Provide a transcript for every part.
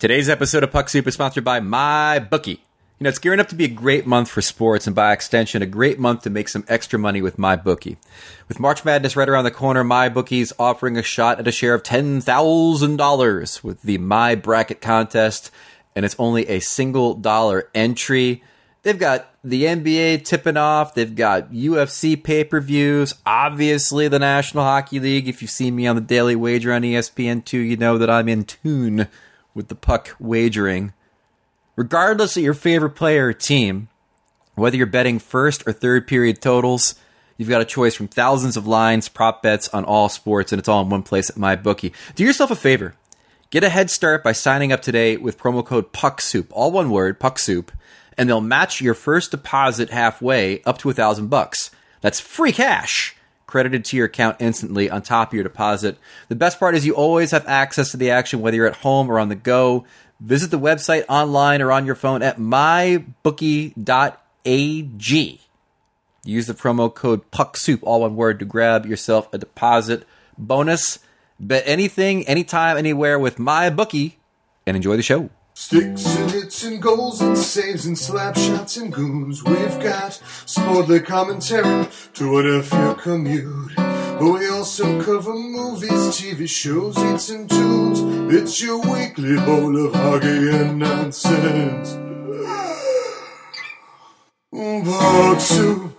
Today's episode of Puck Soup is sponsored by MyBookie. You know, it's gearing up to be a great month for sports, and by extension, a great month to make some extra money with MyBookie. With March Madness right around the corner, MyBookie's offering a shot at a share of $10,000 with the My Bracket contest, and it's only a single dollar entry. They've got the NBA tipping off. They've got UFC pay-per-views. Obviously, the National Hockey League. If you see me on the Daily Wager on ESPN2, you know that I'm in tune with the puck wagering. Regardless of your favorite player or team, whether you're betting first or third period totals, you've got a choice from thousands of lines, prop bets on all sports, and it's all in one place at MyBookie. Do yourself a favor. Get a head start by signing up today with promo code PuckSoup, all one word, PuckSoup, and they'll match your first deposit halfway up to $1,000. That's free cash credited to your account instantly on top of your deposit. The best part is you always have access to the action, whether you're at home or on the go. Visit the website online or on your phone at mybookie.ag. Use the promo code PuckSoup, all one word, to grab yourself a deposit bonus. Bet anything, anytime, anywhere with MyBookie, and enjoy the show. Sticks and hits and goals and saves and slap shots and goons. We've got sportly commentary to whatever your commute. We also cover movies, TV shows, hits and tunes. It's your weekly bowl of hockey and nonsense. Puck Soup.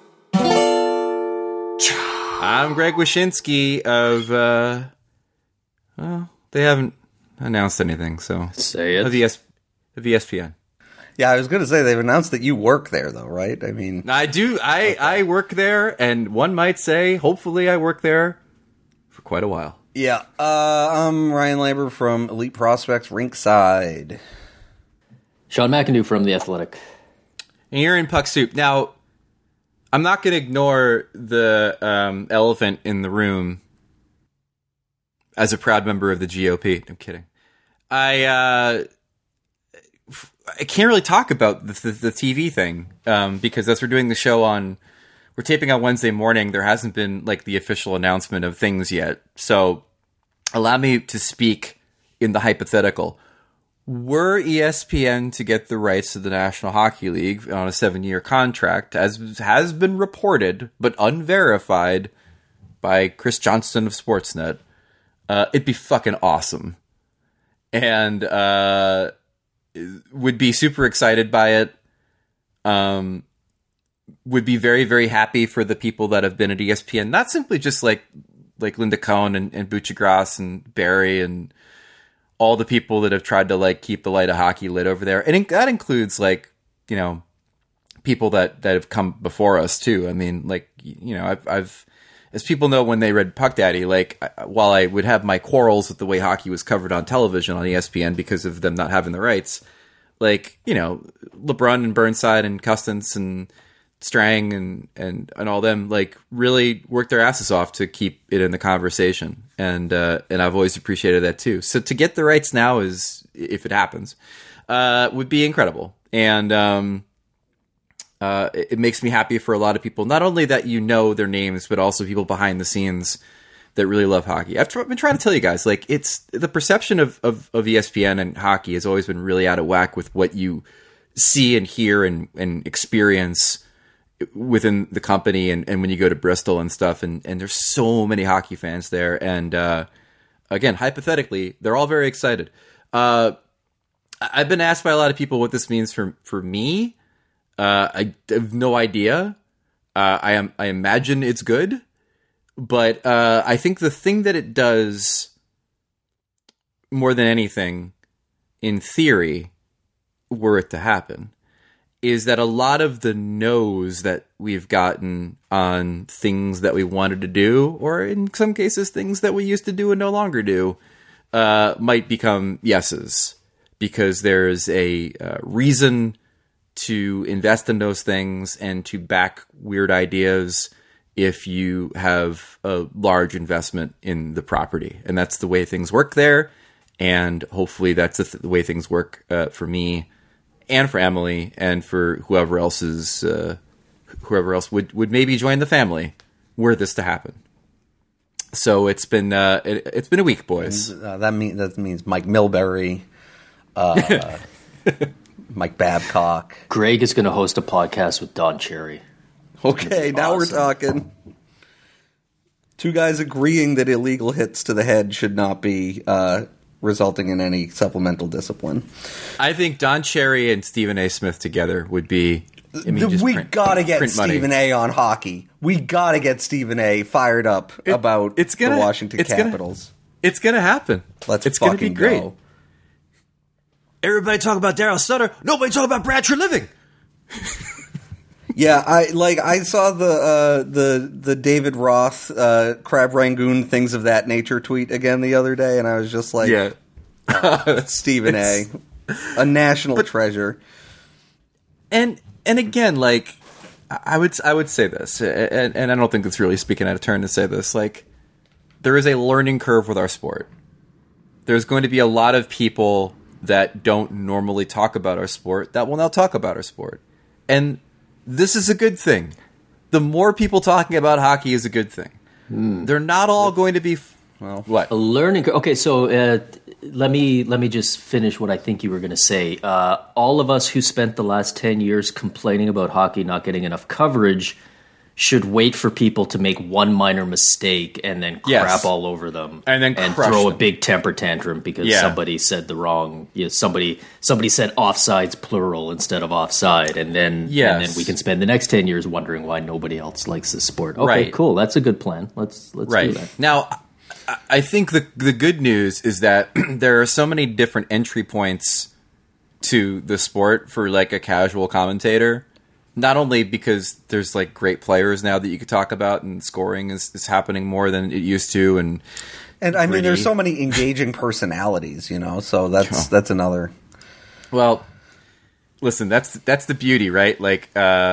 I'm Greg Wyshynski of, well, they haven't announced anything, so. Say it. Of ESPN. Yeah, I was going to say they've announced that you work there, though, right? I mean, I do. I work there, and one might say, hopefully, I work there for quite a while. Yeah. I'm Ryan Lambert from Elite Prospects Rinkside. Sean McIndoe from The Athletic. And you're in Puck Soup. Now, I'm not going to ignore the elephant in the room as a proud member of the GOP. I'm kidding. I can't really talk about the TV thing because as we're doing the show we're taping on Wednesday morning, there hasn't been like the official announcement of things yet. So allow me to speak in the hypothetical. Were ESPN to get the rights to the National Hockey League on a 7-year contract, as has been reported but unverified by Chris Johnston of Sportsnet, it'd be fucking awesome. And would be super excited by it. Would be very, very happy for the people that have been at ESPN. Not simply just like Linda Cohn and Buccigross and Barry and all the people that have tried to like keep the light of hockey lit over there. And that includes like, you know, people that have come before us too. I mean, like, you know, I've as people know when they read Puck Daddy, like, while I would have my quarrels with the way hockey was covered on television on ESPN because of them not having the rights, like, you know, LeBrun and Burnside and Custance and Strang and all them, like, really worked their asses off to keep it in the conversation. And I've always appreciated that too. So to get the rights now is, if it happens, would be incredible. And, it makes me happy for a lot of people, not only that you know their names, but also people behind the scenes that really love hockey. I've been trying to tell you guys, like, it's the perception of ESPN and hockey has always been really out of whack with what you see and hear and experience within the company and when you go to Bristol and stuff. And there's so many hockey fans there. And again, hypothetically, they're all very excited. I've been asked by a lot of people what this means for me. I have no idea. I imagine it's good, but I think the thing that it does more than anything, in theory, were it to happen, is that a lot of the no's that we've gotten on things that we wanted to do, or in some cases things that we used to do and no longer do, might become yeses, because there's a reason to invest in those things and to back weird ideas if you have a large investment in the property. And that's the way things work there. And hopefully that's the way things work for me and for Emily and for whoever else would maybe join the family were this to happen. So it's been a week, boys. That means Mike Milbury, Mike Babcock. Greg is going to host a podcast with Don Cherry. Okay, now we're awesome. talking. Two guys agreeing that illegal hits to the head should not be resulting in any supplemental discipline. I think Don Cherry and Stephen A. Smith together would be. I mean, just We print- gotta get print money. Stephen A. on hockey. We gotta get Stephen A. fired up about it's gonna- the Washington it's gonna- Capitals. It's gonna happen. Let's it's fucking gonna be great. go. Everybody talk about Daryl Sutter. Nobody talk about Brad Treliving. Yeah, I saw the David Roth Crab Rangoon things of that nature tweet again the other day, and I was just like, Stephen A. A national treasure. And again, like I would say this, and I don't think it's really speaking out of turn to say this. Like, there is a learning curve with our sport. There's going to be a lot of people that don't normally talk about our sport that will now talk about our sport, and this is a good thing. The more people talking about hockey is a good thing. They're not all going to be. What? A learning curve. Okay, so let me just finish what I think you were going to say. All of us who spent the last 10 years complaining about hockey not getting enough coverage should wait for people to make one minor mistake and then crap all over them and then crush throw them. a big temper tantrum because somebody said the wrong. Somebody said offsides plural instead of offside, and then we can spend the next 10 years wondering why nobody else likes this sport. Okay, Right. cool. That's a good plan. Let's do that. Now, I think the good news is that there are so many different entry points to the sport for like a casual commentator. Not only because there's like great players now that you could talk about, and scoring is happening more than it used to, and I mean, there's so many engaging personalities, so that's another. Well, listen, that's the beauty, right? Like,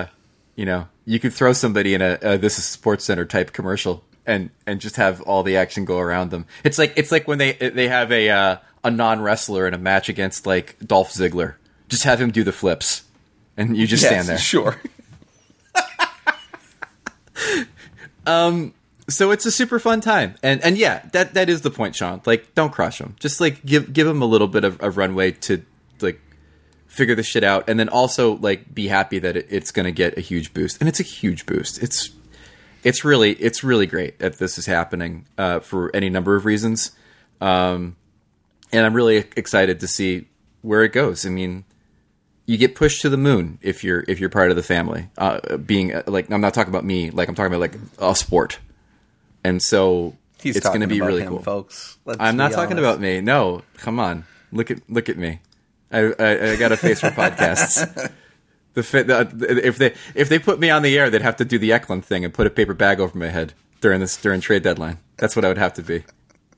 you could throw somebody in a This Is SportsCenter type commercial and just have all the action go around them. It's like when they have a non-wrestler in a match against like Dolph Ziggler. Just have him do the flips, and you just stand there. Sure. So it's a super fun time, and yeah, that is the point, Sean. Like, don't crush them. Just like give them a little bit of runway to like figure this shit out, and then also like be happy that it's going to get a huge boost, and it's a huge boost. It's really great that this is happening for any number of reasons, and I'm really excited to see where it goes. I mean, you get pushed to the moon if you're part of the family. Being like, I'm not talking about me. Like, I'm talking about like a sport. And so it's going to be really cool, folks. I'm not talking about me. No, come on, look at me. I got a face for podcasts. If they put me on the air, they'd have to do the Eklund thing and put a paper bag over my head during trade deadline. That's what I would have to be.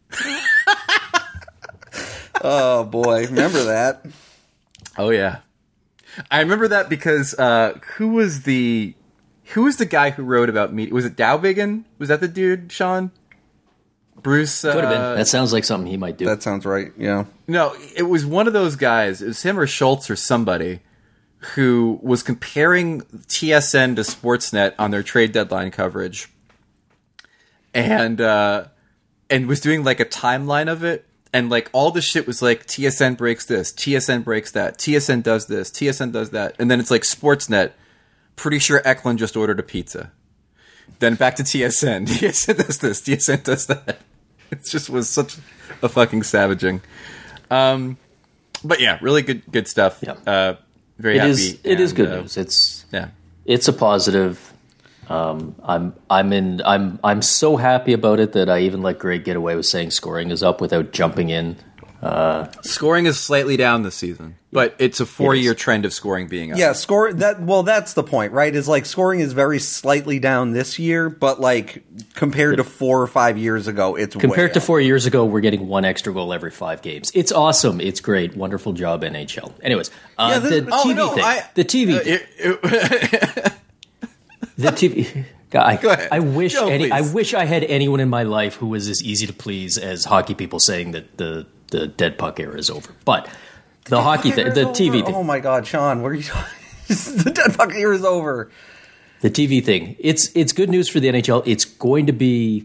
Oh boy, remember that? Oh yeah, I remember that because who was the guy who wrote about media? Was it Dowbiggin? Was that the dude, Sean? Bruce? Could have been. That sounds like something he might do. That sounds right. Yeah. No, it was one of those guys. It was him or Schultz or somebody who was comparing TSN to Sportsnet on their trade deadline coverage, and was doing like a timeline of it. And like all the shit was like TSN breaks this, TSN breaks that, TSN does this, TSN does that, and then it's like Sportsnet. Pretty sure Eklund just ordered a pizza. Then back to TSN. TSN does this, TSN does that. It just was such a fucking savaging. But yeah, really good stuff. Yeah. Very happy. It is good news. It's a positive. I'm so happy about it that I even let Greg get away with saying scoring is up without jumping in. Scoring is slightly down this season, but it's a 4-year trend of scoring being up. Yeah, that's the point, right? Is like scoring is very slightly down this year, but like compared to 4 or 5 years ago, it's compared way to up. 4 years ago, we're getting one extra goal every 5 games. It's awesome. It's great. Wonderful job, NHL. Anyways, the TV thing. The TV guy. Go ahead. I wish Go, please. I wish I had anyone in my life who was as easy to please as hockey people saying that the dead puck era is over. But the hockey thing, the TV thing. Oh my God, Sean, where are you? The dead puck era is over. The TV thing. It's good news for the NHL. It's going to be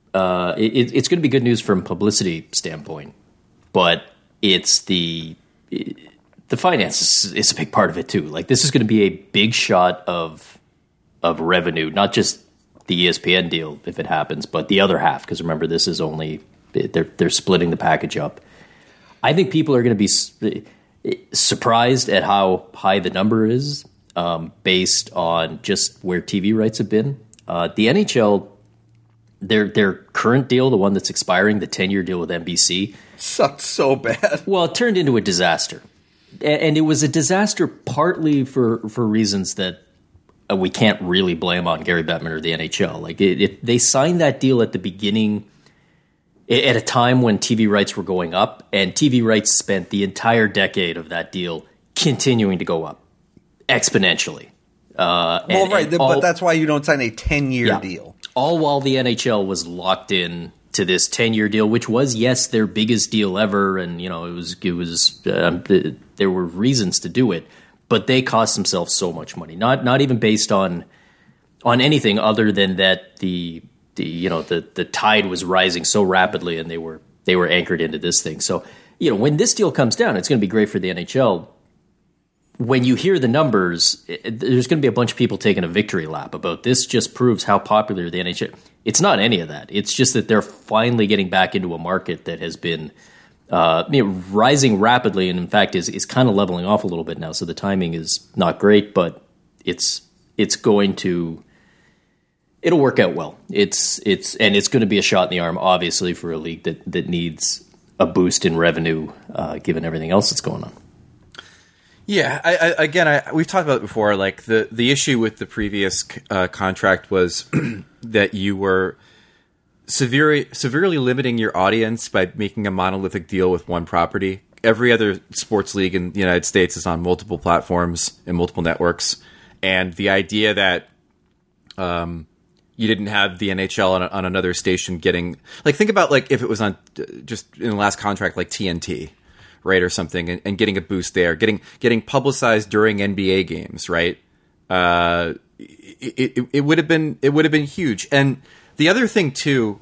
it's going to be good news from a publicity standpoint. But it's the the finance is a big part of it too. Like, this is going to be a big shot of revenue, not just the ESPN deal if it happens, but the other half. Because remember, this is only they're splitting the package up. I think people are going to be surprised at how high the number is, based on just where TV rights have been. The NHL, their current deal, the one that's expiring, the 10-year deal with NBC, sucked so bad. Well, it turned into a disaster, and it was a disaster partly for reasons that we can't really blame on Gary Bettman or the NHL. Like, they signed that deal at the beginning, at a time when TV rights were going up, and TV rights spent the entire decade of that deal continuing to go up exponentially. But that's why you don't sign a 10-year deal. All while the NHL was locked in to this 10-year deal, which was, yes, their biggest deal ever, and it was there were reasons to do it, but they cost themselves so much money. Not even based on anything other than that the tide was rising so rapidly, and they were anchored into this thing. So when this deal comes down, it's going to be great for the NHL. When you hear the numbers, there's going to be a bunch of people taking a victory lap about this. Just proves how popular the NHL. It's not any of that. It's just that they're finally getting back into a market that has been rising rapidly, and in fact is kind of leveling off a little bit now. So the timing is not great, but it's going to. It'll work out well. It's going to be a shot in the arm, obviously, for a league that needs a boost in revenue, given everything else that's going on. Yeah, we've talked about it before. Like, the issue with the previous contract was that you were severely limiting your audience by making a monolithic deal with one property. Every other sports league in the United States is on multiple platforms and multiple networks, and the idea that you didn't have the NHL on another station getting, like, think about, like, if it was on just in the last contract, like TNT. Right, or something, and getting a boost there, getting publicized during NBA games, right? It would have been huge. And the other thing too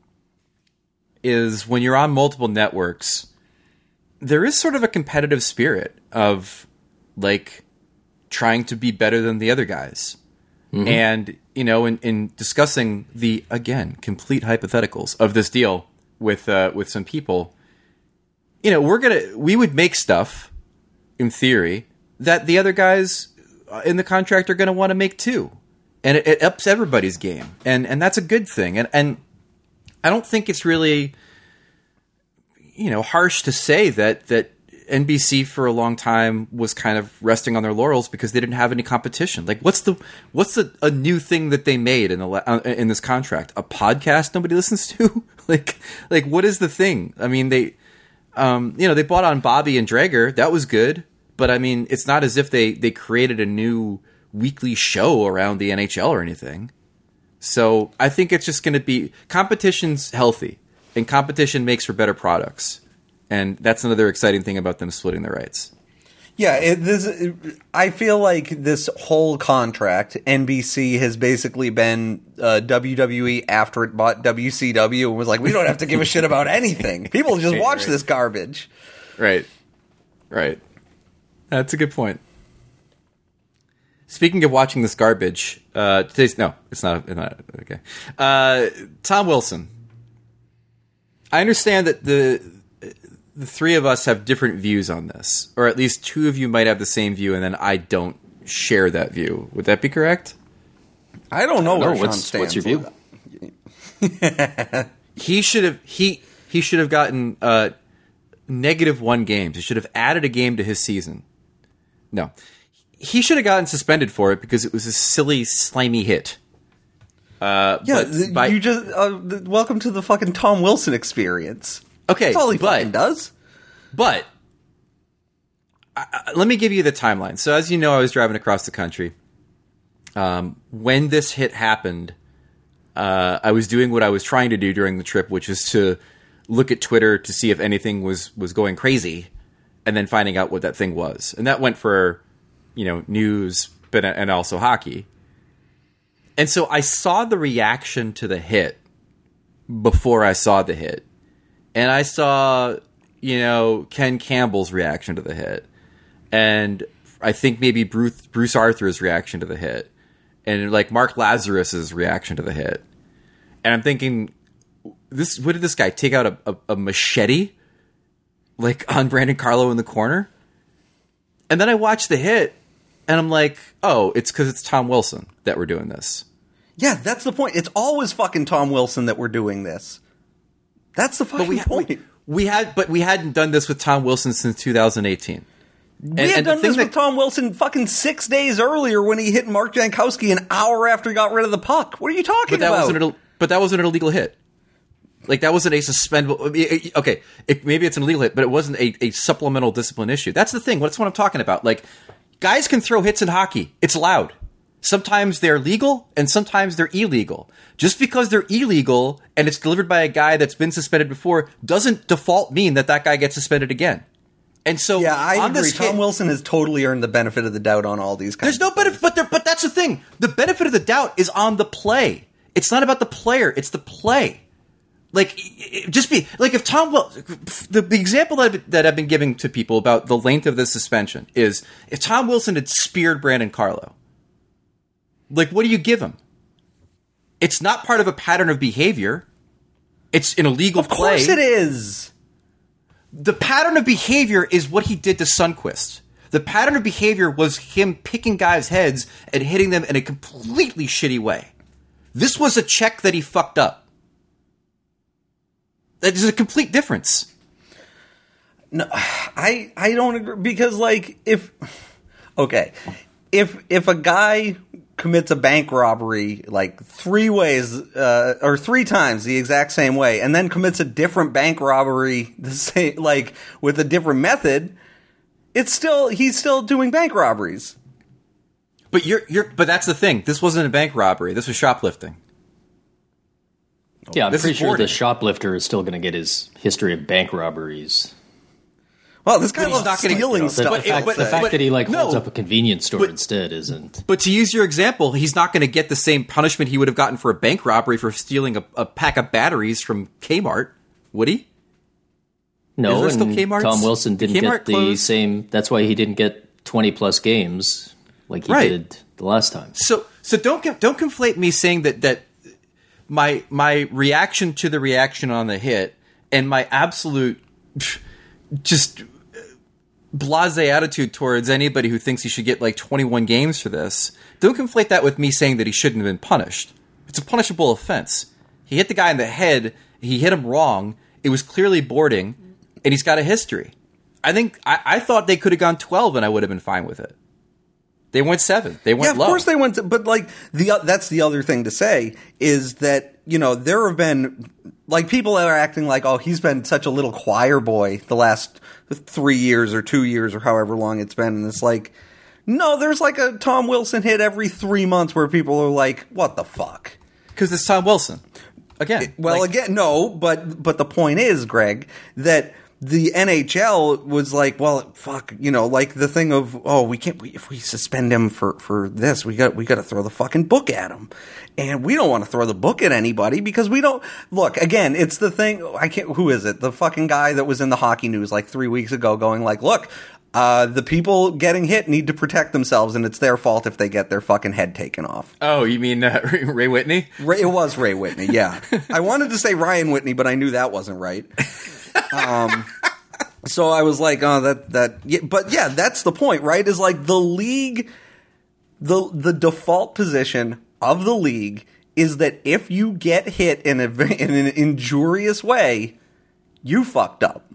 is when you're on multiple networks, there is sort of a competitive spirit of, like, trying to be better than the other guys. Mm-hmm. And in discussing the, again, complete hypotheticals of this deal with some people. We would make stuff, in theory, that the other guys in the contract are going to want to make too. And it ups everybody's game. And that's a good thing. And I don't think it's really, harsh to say that NBC for a long time was kind of resting on their laurels because they didn't have any competition. Like, what's a new thing that they made in this contract? A podcast nobody listens to? like what is the thing? I mean, they bought on Bobby and Drager. That was good. But, I mean, it's not as if they created a new weekly show around the NHL or anything. So I think it's just going to be – competition's healthy, and competition makes for better products. And that's another exciting thing about them splitting the rights. Yeah, I feel like this whole contract, NBC has basically been WWE after it bought WCW and was like, we don't have to give a shit about anything. People just watch this garbage. Right. That's a good point. Speaking of watching this garbage, it's not okay. Tom Wilson. I understand that the three of us have different views on this, or at least two of you might have the same view, and then I don't share that view. Would that be correct? I don't know where Sean stands. What's your view? He should have gotten -1 games. He should have added a game to his season. No, he should have gotten suspended for it because it was a silly, slimy hit. You just welcome to the fucking Tom Wilson experience. Okay, that's all he fucking does. But let me give you the timeline. So, as you know, I was driving across the country. When this hit happened, I was doing what I was trying to do during the trip, which is to look at Twitter to see if anything was going crazy, and then finding out what that thing was. And that went for, news, and also hockey. And so I saw the reaction to the hit before I saw the hit. And I saw, Ken Campbell's reaction to the hit, and I think maybe Bruce Arthur's reaction to the hit, and like Mark Lazarus's reaction to the hit. And I'm thinking, what did this guy take out a machete, like on Brandon Carlo in the corner? And then I watched the hit, and I'm like, oh, it's because it's Tom Wilson that we're doing this. Yeah, that's the point. It's always fucking Tom Wilson that we're doing this. That's the fucking point. We hadn't done this with Tom Wilson since 2018. We had done this with Tom Wilson fucking 6 days earlier when he hit Mark Jankowski an hour after he got rid of the puck. What are you talking about? But that wasn't an illegal hit. Like, that wasn't a suspendable... Okay, maybe it's an illegal hit, but it wasn't a supplemental discipline issue. That's the thing. That's what I'm talking about. Like, guys can throw hits in hockey. It's allowed. Sometimes they're legal, and sometimes they're illegal. Just because they're illegal, and it's delivered by a guy that's been suspended before, doesn't default mean that guy gets suspended again. And so, yeah, I agree. Tom Wilson has totally earned the benefit of the doubt on all these kinds. There's no benefit, but that's the thing. The benefit of the doubt is on the play. It's not about the player. It's the play. Like, if Tom Wilson, the example that I've been giving to people about the length of this suspension is if Tom Wilson had speared Brandon Carlo, like, what do you give him? It's not part of a pattern of behavior. It's an illegal play. Of course it is. The pattern of behavior is what he did to Sundqvist. The pattern of behavior was him picking guys' heads and hitting them in a completely shitty way. This was a check that he fucked up. That is a complete difference. No, I don't agree, because, like, if a guy commits a bank robbery like 3 ways or 3 times the exact same way, and then commits a different bank robbery the same, like, with a different method, he's still doing bank robberies. But but that's the thing. This wasn't a bank robbery. This was shoplifting. Yeah, I'm pretty sure the shoplifter is still going to get his history of bank robberies. Well, this guy loves stealing stuff. The fact that he holds up a convenience store instead isn't. But to use your example, he's not going to get the same punishment he would have gotten for a bank robbery for stealing a pack of batteries from Kmart, would he? No, and Tom Wilson didn't get the same. That's why he didn't get 20-plus games like he did the last time. So don't conflate me saying that my reaction to the reaction on the hit and my absolute just blasé attitude towards anybody who thinks he should get like 21 games for this. Don't conflate that with me saying that he shouldn't have been punished. It's a punishable offense. He hit the guy in the head. He hit him wrong. It was clearly boarding, and he's got a history. I thought they could have gone 12 and I would have been fine with it. They went 7. They went low. Of course they went. But like that's the other thing to say is that, there have been like people that are acting like, oh, he's been such a little choir boy the last 3 years or 2 years or however long it's been, and it's like, no, there's like a Tom Wilson hit every 3 months where people are like, what the fuck? Because it's Tom Wilson. Again. No, but the point is, Greg, that the NHL was like, well, fuck, like the thing of, oh, we can't, if we suspend him for this, we got to throw the fucking book at him. And we don't want to throw the book at anybody because we don't, look, again, it's the thing, who is it? The fucking guy that was in the Hockey News like 3 weeks ago going like, look, the people getting hit need to protect themselves and it's their fault if they get their fucking head taken off. Oh, you mean Ray Whitney? It was Ray Whitney, yeah. I wanted to say Ryan Whitney, but I knew that wasn't right. So I was like, oh, but yeah, that's the point, right? Is like the league, the default position of the league is that if you get hit in an injurious way, you fucked up.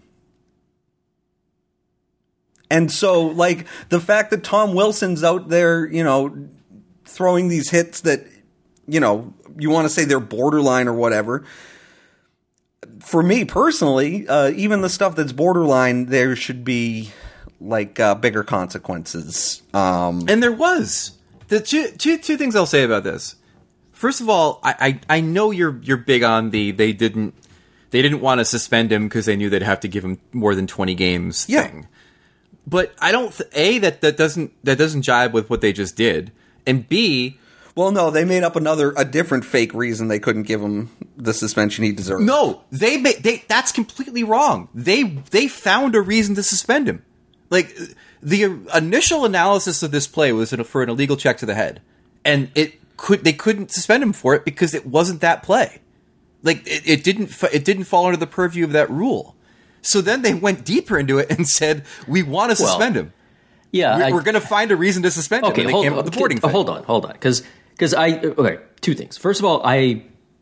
And so, like, the fact that Tom Wilson's out there, throwing these hits that, you want to say they're borderline or whatever. For me personally, even the stuff that's borderline, there should be like bigger consequences. And there was the two things I'll say about this. First of all, I know you're big on they didn't want to suspend him because they knew they'd have to give him more than 20 games thing. But I don't that doesn't jive with what they just did. And B, Well, no, they made up a different fake reason they couldn't give him the suspension he deserved. No, that's completely wrong. They found a reason to suspend him. Like, the initial analysis of this play was for an illegal check to the head, and they couldn't suspend him for it because it wasn't that play. Like, it didn't fall under the purview of that rule. So then they went deeper into it and said, we want to suspend him. Yeah, we're going to find a reason to suspend him. And they came up with the boarding thing. Hold on, because two things. First of all, I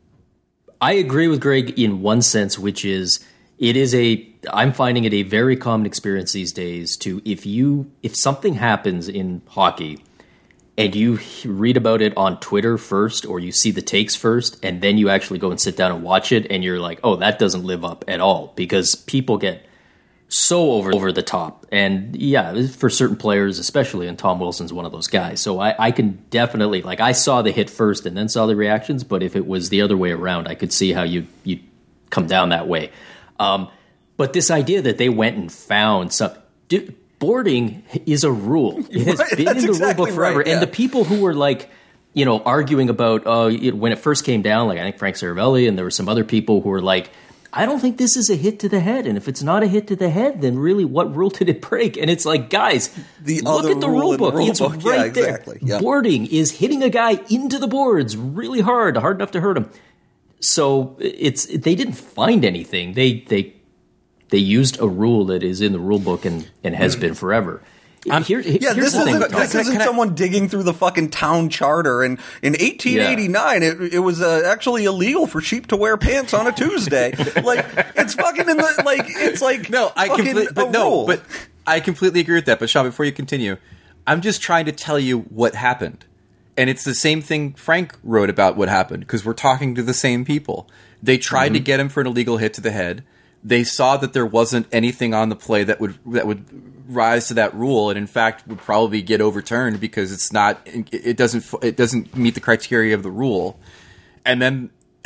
agree with Greg in one sense, which is I'm finding it a very common experience these days to if something happens in hockey and you read about it on Twitter first, or you see the takes first, and then you actually go and sit down and watch it, and you're like, oh, that doesn't live up at all, because people get so over the top. And yeah, for certain players, especially, and Tom Wilson's one of those guys. So I can definitely, like, I saw the hit first and then saw the reactions, but if it was the other way around, I could see how you come down that way. But this idea that they went and found some... boarding is a rule. It has been in the rule book forever. Right, yeah. And the people who were like, arguing about when it first came down, like I think Frank Saravelli, and there were some other people who were like, I don't think this is a hit to the head. And if it's not a hit to the head, then really what rule did it break? And it's like, guys, look at the rule book. It's right there. Yeah. Boarding is hitting a guy into the boards really hard enough to hurt him. So they didn't find anything. They used a rule that is in the rule book and has been forever. This isn't someone digging through the fucking town charter. And in 1889, it was actually illegal for sheep to wear pants on a Tuesday. Like, it's fucking in the it's like no, but I completely agree with that. But Sean, before you continue, I'm just trying to tell you what happened, and it's the same thing Frank wrote about what happened because we're talking to the same people. They tried to get him for an illegal hit to the head. They saw that there wasn't anything on the play that would rise to that rule, and in fact would probably get overturned because it doesn't meet the criteria of the rule. And then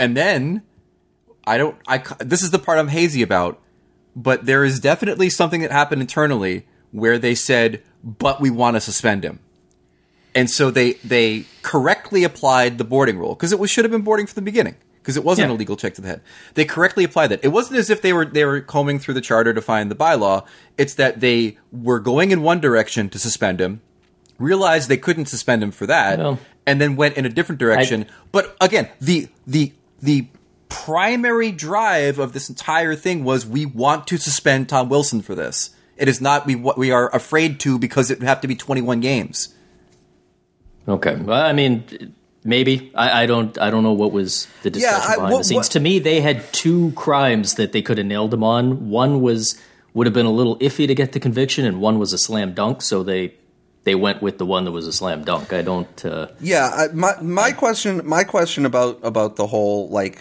this is the part I'm hazy about, but there is definitely something that happened internally where they said, but we want to suspend him. And so they correctly applied the boarding rule because it should have been boarding from the beginning. Because it wasn't a legal check to the head. They correctly applied that. It wasn't as if they were combing through the charter to find the bylaw. It's that they were going in one direction to suspend him, realized they couldn't suspend him for that, and then went in a different direction. But again, the primary drive of this entire thing was we want to suspend Tom Wilson for this. It is not we are afraid to because it would have to be 21 games. Okay. Well, I mean... Maybe. I don't know what was the discussion behind the scenes. To me, they had two crimes that they could have nailed him on. One would have been a little iffy to get the conviction, and one was a slam dunk, so they went with the one that was a slam dunk. I don't... my question about the whole, like,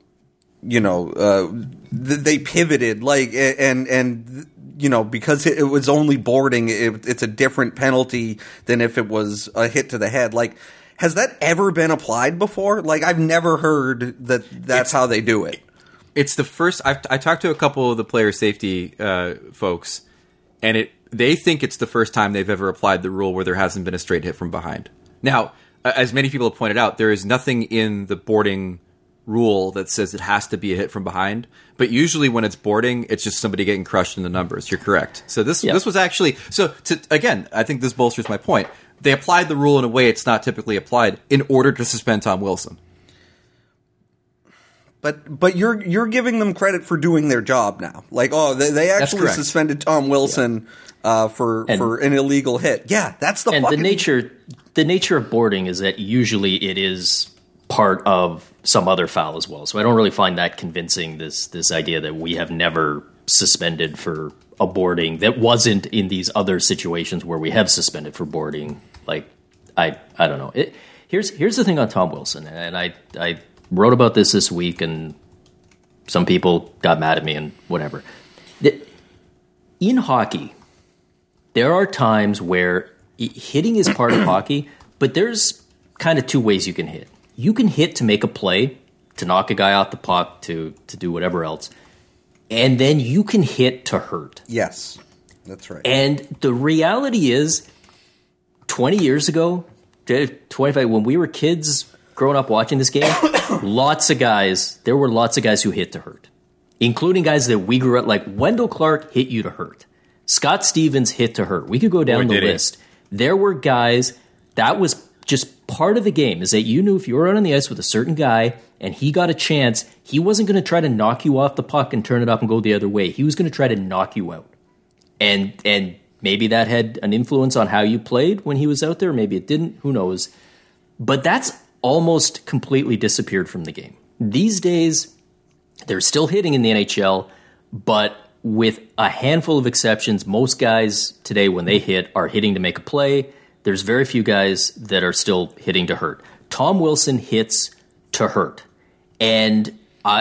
they pivoted, like, and because it was only boarding, it's a different penalty than if it was a hit to the head. Like, has that ever been applied before? Like, I've never heard that's how they do it. It's the first. I talked to a couple of the player safety folks, and they think it's the first time they've ever applied the rule where there hasn't been a straight hit from behind. Now, as many people have pointed out, there is nothing in the boarding rule that says it has to be a hit from behind. But usually when it's boarding, it's just somebody getting crushed in the numbers. You're correct. So this was actually... So, again, I think this bolsters my point. They applied the rule in a way it's not typically applied in order to suspend Tom Wilson. But you're giving them credit for doing their job now. Like, they actually suspended Tom Wilson for an illegal hit. Yeah, that's the fucking... And the nature of boarding is that usually it is part of some other foul as well. So I don't really find that convincing, this idea that we have never suspended for a boarding that wasn't in these other situations where we have suspended for boarding. Like, I don't know. Here's the thing on Tom Wilson, and I wrote about this week, and some people got mad at me and whatever. In hockey, there are times where hitting is part of hockey, but there's kind of two ways you can hit. You can hit to make a play, to knock a guy off the puck, to do whatever else. And then you can hit to hurt. Yes, that's right. And the reality is, 20 years ago, 25. When we were kids growing up watching this game, there were lots of guys who hit to hurt, including guys that we grew up like. Wendell Clark hit you to hurt. Scott Stevens hit to hurt. We could go down the list. There were guys that was just part of the game, is that you knew if you were out on the ice with a certain guy and he got a chance, he wasn't going to try to knock you off the puck and turn it up and go the other way. He was going to try to knock you out. And maybe that had an influence on how you played when he was out there. Maybe it didn't. Who knows? But that's almost completely disappeared from the game. These days, they're still hitting in the NHL, but with a handful of exceptions, most guys today, when they hit, are hitting to make a play. There's very few guys that are still hitting to hurt. Tom Wilson hits to hurt. And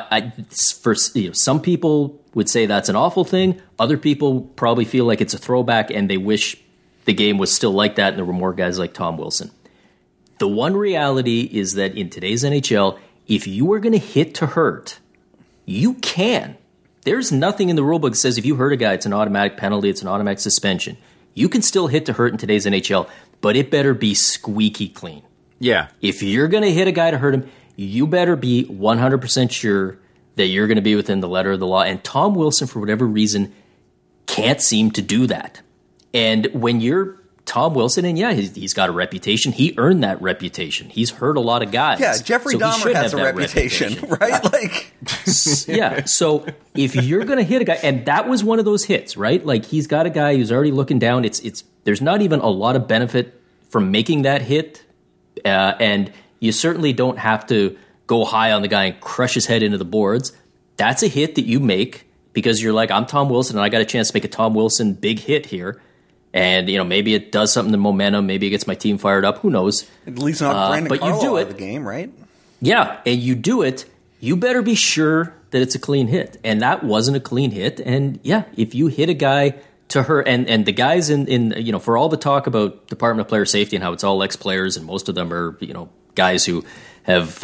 some people would say that's an awful thing. Other people probably feel like it's a throwback and they wish the game was still like that and there were more guys like Tom Wilson. The one reality is that in today's NHL, if you are going to hit to hurt, you can. There's nothing in the rulebook that says if you hurt a guy, it's an automatic penalty, it's an automatic suspension. You can still hit to hurt in today's NHL, but it better be squeaky clean. Yeah. If you're going to hit a guy to hurt him, you better be 100% sure that you're going to be within the letter of the law. And Tom Wilson, for whatever reason, can't seem to do that. And when you're Tom Wilson, and yeah, he's got a reputation. He earned that reputation. He's hurt a lot of guys. Yeah, Jeffrey Dahmer has a reputation, right? Like, yeah. So if you're going to hit a guy, and that was one of those hits, right? Like he's got a guy who's already looking down. There's not even a lot of benefit from making that hit, and you certainly don't have to go high on the guy and crush his head into the boards. That's a hit that you make because you're like, I'm Tom Wilson, and I got a chance to make a Tom Wilson big hit here. And, maybe it does something to momentum. Maybe it gets my team fired up. Who knows? At least not Brandon Carlo out of the game, right? Yeah, and you do it. You better be sure that it's a clean hit. And that wasn't a clean hit. And, yeah, if you hit a guy to hurt, and the guys in for all the talk about Department of Player Safety and how it's all ex-players and most of them are, guys who have,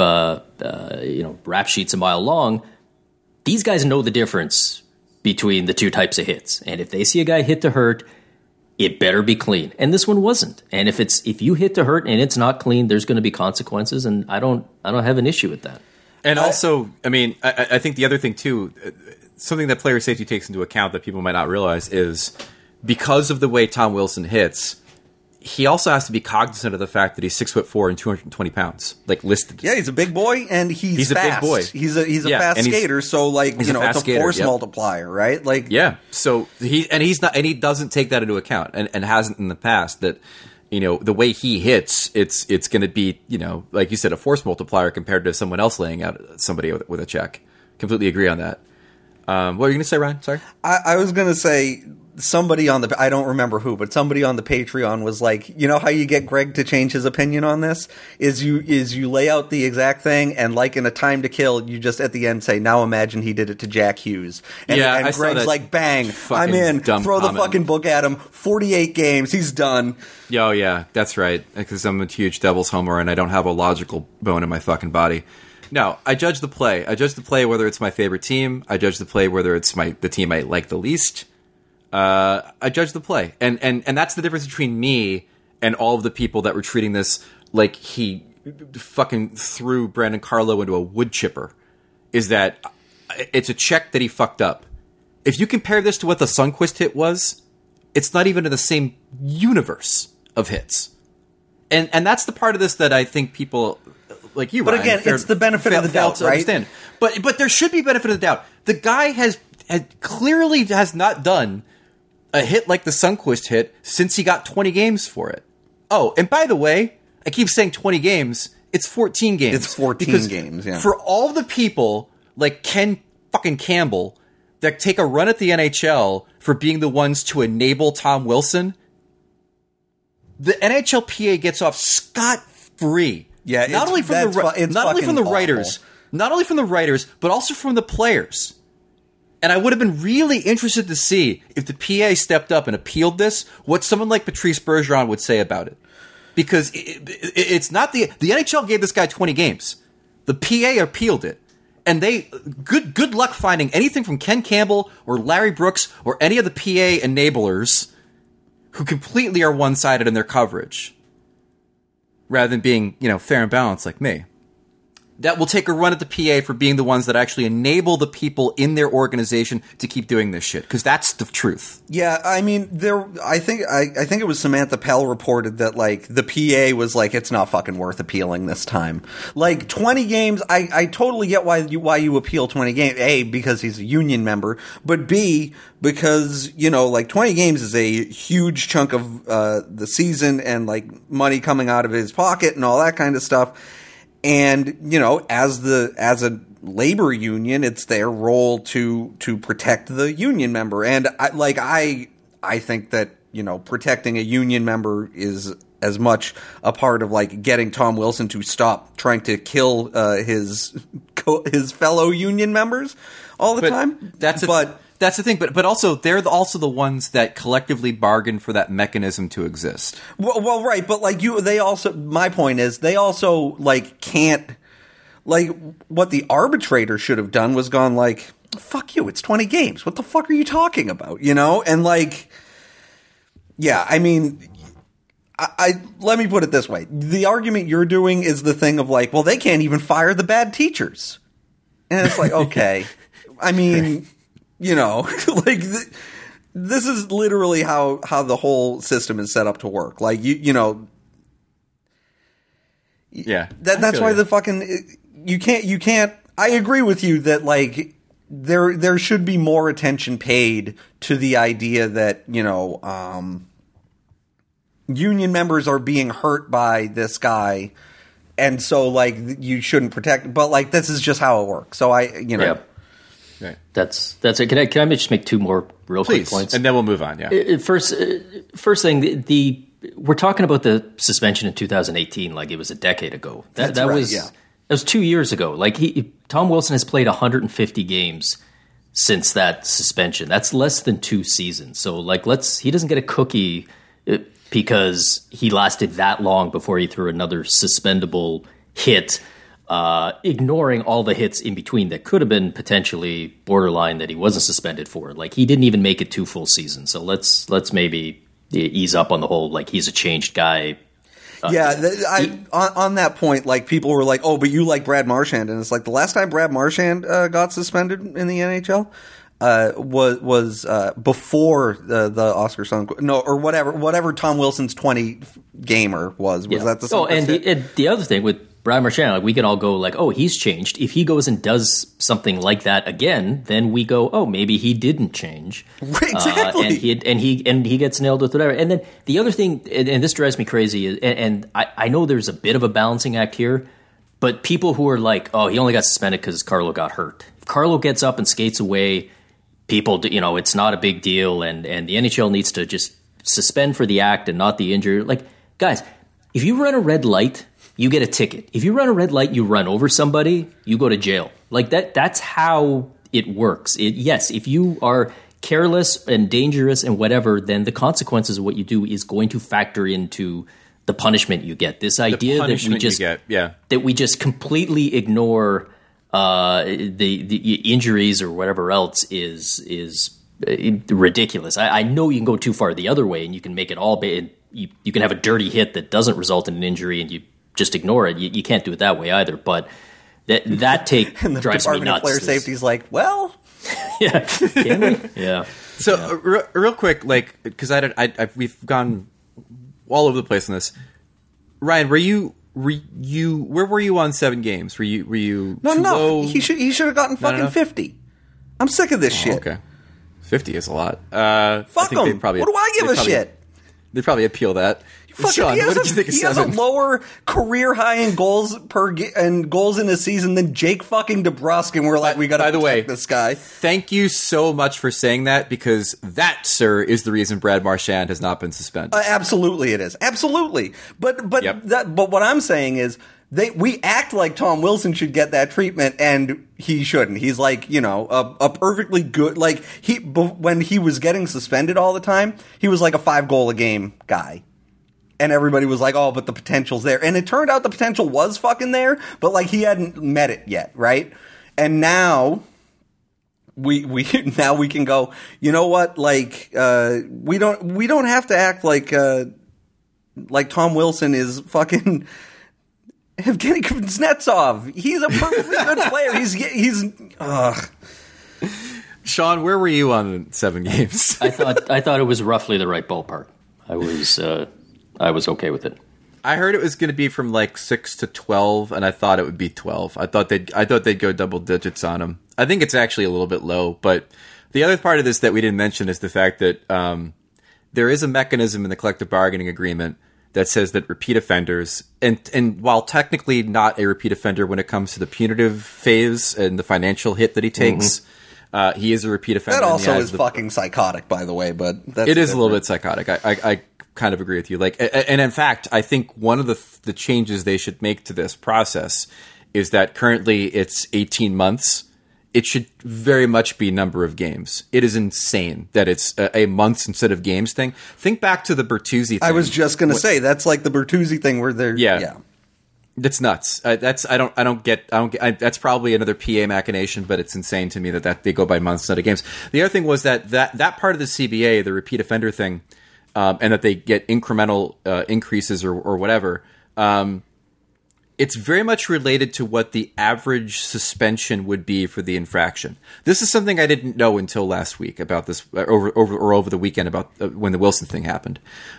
rap sheets a mile long, these guys know the difference between the two types of hits. And if they see a guy hit to hurt, it better be clean. And this one wasn't. And if you hit to hurt and it's not clean, there's going to be consequences. And I don't have an issue with that. And also, I think the other thing too, something that player safety takes into account that people might not realize is because of the way Tom Wilson hits, he also has to be cognizant of the fact that he's 6'4" and 220 pounds, like listed. Yeah, he's a big boy and he's fast. A big boy. He's a fast skater, so it's a force multiplier, right? Like, yeah. So he doesn't take that into account and hasn't in the past. That the way he hits, it's going to be like you said, a force multiplier compared to someone else laying out somebody with a check. Completely agree on that. What were you going to say, Ryan? Sorry, I was going to say. Somebody I don't remember who, but somebody on the Patreon was like, how you get Greg to change his opinion on this is you lay out the exact thing and like in A Time to Kill, you just at the end say, now imagine he did it to Jack Hughes. And Greg's like, bang, I'm in, throw the fucking book at him, 48 games, he's done. Oh yeah, that's right. Because I'm a huge Devils homer and I don't have a logical bone in my fucking body. No, I judge the play. I judge the play whether it's my favorite team. I judge the play whether it's the team I like the least. I judge the play, and that's the difference between me and all of the people that were treating this like he fucking threw Brandon Carlo into a wood chipper. Is that it's a check that he fucked up. If you compare this to what the Sundqvist hit was, it's not even in the same universe of hits, and that's the part of this that I think people like you. But Ryan, again, it's the benefit of the doubt, right? Understand. But there should be benefit of the doubt. The guy has clearly has not done a hit like the Sundqvist hit since he got 20 games for it. Oh, and by the way, I keep saying 20 games. It's 14 games. It's 14 games, yeah. For all the people like Ken fucking Campbell that take a run at the NHL for being the ones to enable Tom Wilson, the NHLPA gets off scot-free. Yeah, not only from the writers, but also from the players. And I would have been really interested to see if the PA stepped up and appealed this, what someone like Patrice Bergeron would say about it. Because it's not the NHL gave this guy 20 games. The PA appealed it. And they good luck finding anything from Ken Campbell or Larry Brooks or any of the PA enablers who completely are one-sided in their coverage. rather than being, fair and balanced like me, that will take a run at the PA for being the ones that actually enable the people in their organization to keep doing this shit. Because that's the truth. Yeah, I mean, I think it was Samantha Pell reported that, like, the PA was like, it's not fucking worth appealing this time. Like, 20 games, I totally get why you appeal 20 games. A, because he's a union member, but B, because, 20 games is a huge chunk of the season and, like, money coming out of his pocket and all that kind of stuff. And, as a labor union, it's their role to protect the union member. And I think that, protecting a union member is as much a part of, like, getting Tom Wilson to stop trying to kill his fellow union members all the time. That's the thing, but also they're also the ones that collectively bargain for that mechanism to exist. Well, right, but like my point is they also like can't, like, what the arbitrator should have done was gone like, fuck you, it's 20 games. What the fuck are you talking about? And like, yeah, I mean, I let me put it this way: the argument you're doing is the thing of like, well, they can't even fire the bad teachers, and it's like, okay, I mean. Like this is literally how the whole system is set up to work. Like yeah. That's why the fucking you can't. I agree with you that like there should be more attention paid to the idea that union members are being hurt by this guy, and so like you shouldn't protect. But like this is just how it works. So Yeah. Right. That's it. Can I just make two more real quick points? And then we'll move on. Yeah. First thing, we're talking about the suspension in 2018, like it was a decade ago. That was 2 years ago. Like Tom Wilson has played 150 games since that suspension. That's less than 2 seasons. So like he doesn't get a cookie because he lasted that long before he threw another suspendable hit. Ignoring all the hits in between that could have been potentially borderline that he wasn't suspended for. Like he didn't even make it 2 full seasons. So let's maybe ease up on the whole, like he's a changed guy. On that point, like people were like, oh, but you like Brad Marchand. And it's like the last time Brad Marchand got suspended in the NHL was before the Oscar Song, or whatever Tom Wilson's 20 gamer was. Was that the same? Oh, and the other thing with Brad Marchand, like we can all go like, oh, he's changed. If he goes and does something like that again, then we go, oh, maybe he didn't change. Exactly. And he gets nailed with whatever. And then the other thing, and this drives me crazy, and I know there's a bit of a balancing act here, but people who are like, oh, he only got suspended because Carlo got hurt. If Carlo gets up and skates away, people, it's not a big deal, and the NHL needs to just suspend for the act and not the injury. Like, guys, if you run a red light, you get a ticket. If you run a red light, you run over somebody, you go to jail. Like that's how it works. Yes, if you are careless and dangerous and whatever, then the consequences of what you do is going to factor into the punishment you get. This idea that we just completely ignore the injuries or whatever else is ridiculous. I know you can go too far the other way and you can make it all bad. You can have a dirty hit that doesn't result in an injury and you just ignore it. You can't do it that way either. But that take and the drives me Department nuts. Of Player Safety's like, well, yeah, can we? Yeah. So real quick, like because we've gone all over the place on this. Ryan, where were you on 7 games? Were you not too enough? low? He should have gotten fucking 50. I'm sick of this shit. Okay, 50 is a lot. Fuck him. What do I give a shit? They'd probably appeal that. Sean, what did you think of 7? He has a lower career high in goals and goals in a season than Jake fucking DeBrusk, and we're like, we got to protect this guy. Thank you so much for saying that, because that, sir, is the reason Brad Marchand has not been suspended. Absolutely, it is. Absolutely. But what I'm saying is we act like Tom Wilson should get that treatment, and he shouldn't. He's like, a perfectly good, like when he was getting suspended all the time, he was like a 5-goal-a-game guy. And everybody was like, oh, but the potential's there. And it turned out the potential was fucking there, but like he hadn't met it yet, right? And now we can go, you know what? Like we don't have to act like Like Tom Wilson is fucking Evgeny Kuznetsov. He's a perfectly good player. He's Sean, where were you on 7 games? I thought it was roughly the right ballpark. I was okay with it. I heard it was going to be from like 6 to 12, and I thought it would be 12. I thought they'd go double digits on him. I think it's actually a little bit low, but the other part of this that we didn't mention is the fact that there is a mechanism in the collective bargaining agreement that says that repeat offenders, and while technically not a repeat offender when it comes to the punitive phase and the financial hit that he takes, he is a repeat offender. That also is fucking psychotic, by the way, but it is a little bit psychotic. I kind of agree with you. Like, and in fact, I think one of the changes they should make to this process is that currently it's 18 months. It should very much be number of games. It is insane that it's a months instead of games thing. Think back to the Bertuzzi thing. I was just going to say that's like the Bertuzzi thing where they're That's nuts. That's probably another PA machination, but it's insane to me that they go by months instead of games. The other thing was that part of the CBA, the repeat offender thing, and that they get incremental increases or whatever. It's very much related to what the average suspension would be for the infraction. This is something I didn't know until last week about this, over the weekend about when the Wilson thing happened.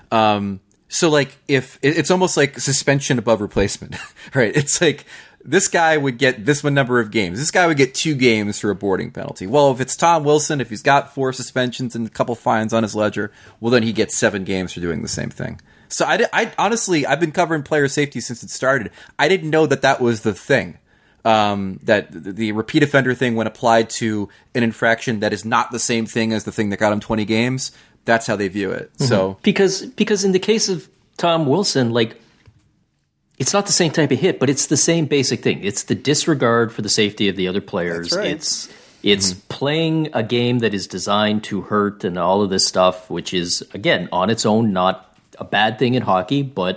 So like if it's almost like suspension above replacement, right? It's like this guy would get this one number of games. This guy would get 2 games for a boarding penalty. Well, if it's Tom Wilson, if he's got 4 suspensions and a couple fines on his ledger, well, then he gets 7 games for doing the same thing. So I honestly, I've been covering player safety since it started. I didn't know that was the thing. That the repeat offender thing, when applied to an infraction that is not the same thing as the thing that got him 20 games, that's how they view it. Mm-hmm. So because in the case of Tom Wilson, like, it's not the same type of hit, but it's the same basic thing. It's the disregard for the safety of the other players. That's right. It's playing a game that is designed to hurt and all of this stuff, which is, again, on its own, not a bad thing in hockey, but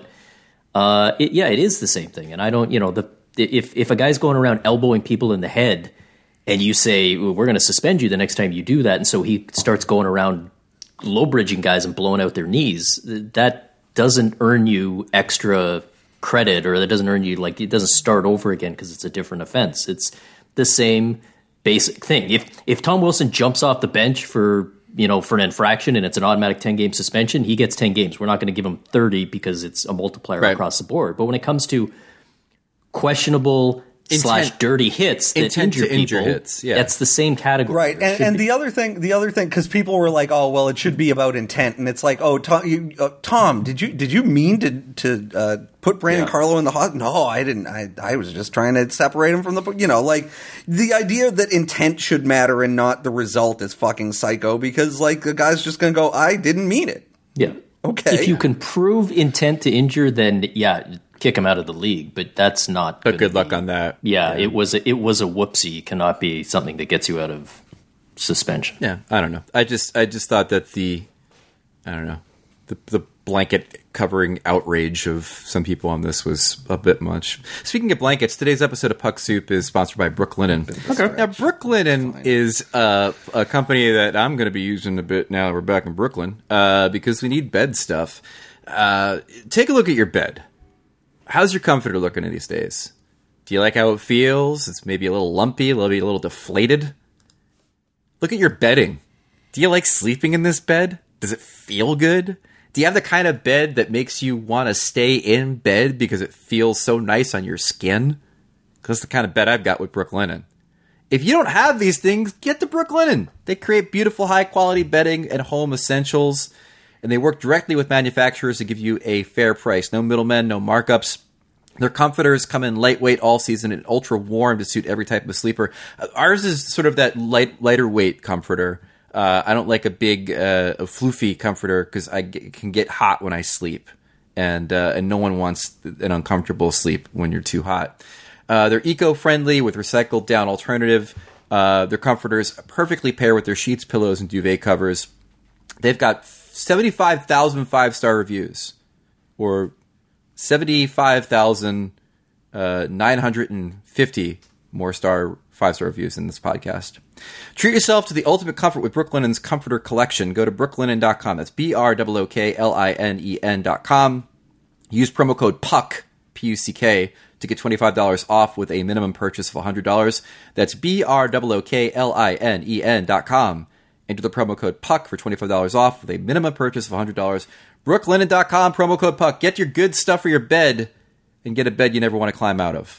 it is the same thing. And I don't, if a guy's going around elbowing people in the head and you say, well, we're going to suspend you the next time you do that, and so he starts going around low bridging guys and blowing out their knees, that doesn't earn you extra credit, or that doesn't earn you, like, it doesn't start over again because it's a different offense. It's the same basic thing. If Tom Wilson jumps off the bench for an infraction and it's an automatic 10-game suspension, he gets 10 games. We're not going to give him 30 because it's a multiplier across the board. But when it comes to questionable / dirty hits that injure people, hits, that's the same category. Right. And the other thing, because people were like, oh, well, it should be about intent. And it's like, oh, Tom, did you mean to put Brandon Carlo in the hot? No, I didn't. I was just trying to separate him from like, the idea that intent should matter and not the result is fucking psycho, because like the guy's just going to go, I didn't mean it. Yeah. Okay. If you can prove intent to injure, then kick him out of the league, but that's not. But good luck on that. Yeah, it was a whoopsie. It cannot be something that gets you out of suspension. Yeah, I don't know. I just thought that the blanket covering outrage of some people on this was a bit much. Speaking of blankets, today's episode of Puck Soup is sponsored by Brooklinen. Okay. Now, Brooklinen is a company that I'm going to be using a bit now that we're back in Brooklyn, because we need bed stuff. Take a look at your bed. How's your comforter looking in these days? Do you like how it feels? It's maybe a little lumpy, maybe a little deflated. Look at your bedding. Do you like sleeping in this bed? Does it feel good? Do you have the kind of bed that makes you want to stay in bed because it feels so nice on your skin? Because that's the kind of bed I've got with Brooklinen. If you don't have these things, get to Brooklinen. They create beautiful, high-quality bedding and home essentials, and they work directly with manufacturers to give you a fair price. No middlemen, no markups. Their comforters come in lightweight all season and ultra warm to suit every type of sleeper. Ours is sort of that lighter weight comforter. I don't like a big, a floofy comforter because it can get hot when I sleep, and no one wants an uncomfortable sleep when you're too hot. They're eco-friendly with recycled down alternative. Their comforters perfectly pair with their sheets, pillows, and duvet covers. They've got 75,000 5-star reviews, or 75,950 more 5-star reviews in this podcast. Treat yourself to the ultimate comfort with Brooklinen's Comforter Collection. Go to brooklinen.com. That's BROOKLINEN.com. Use promo code PUCK, P-U-C-K, to get $25 off with a minimum purchase of $100. That's BROOKLINEN.com. Enter the promo code PUCK for $25 off with a minimum purchase of $100. Brooklinen.com, promo code PUCK. Get your good stuff for your bed and get a bed you never want to climb out of.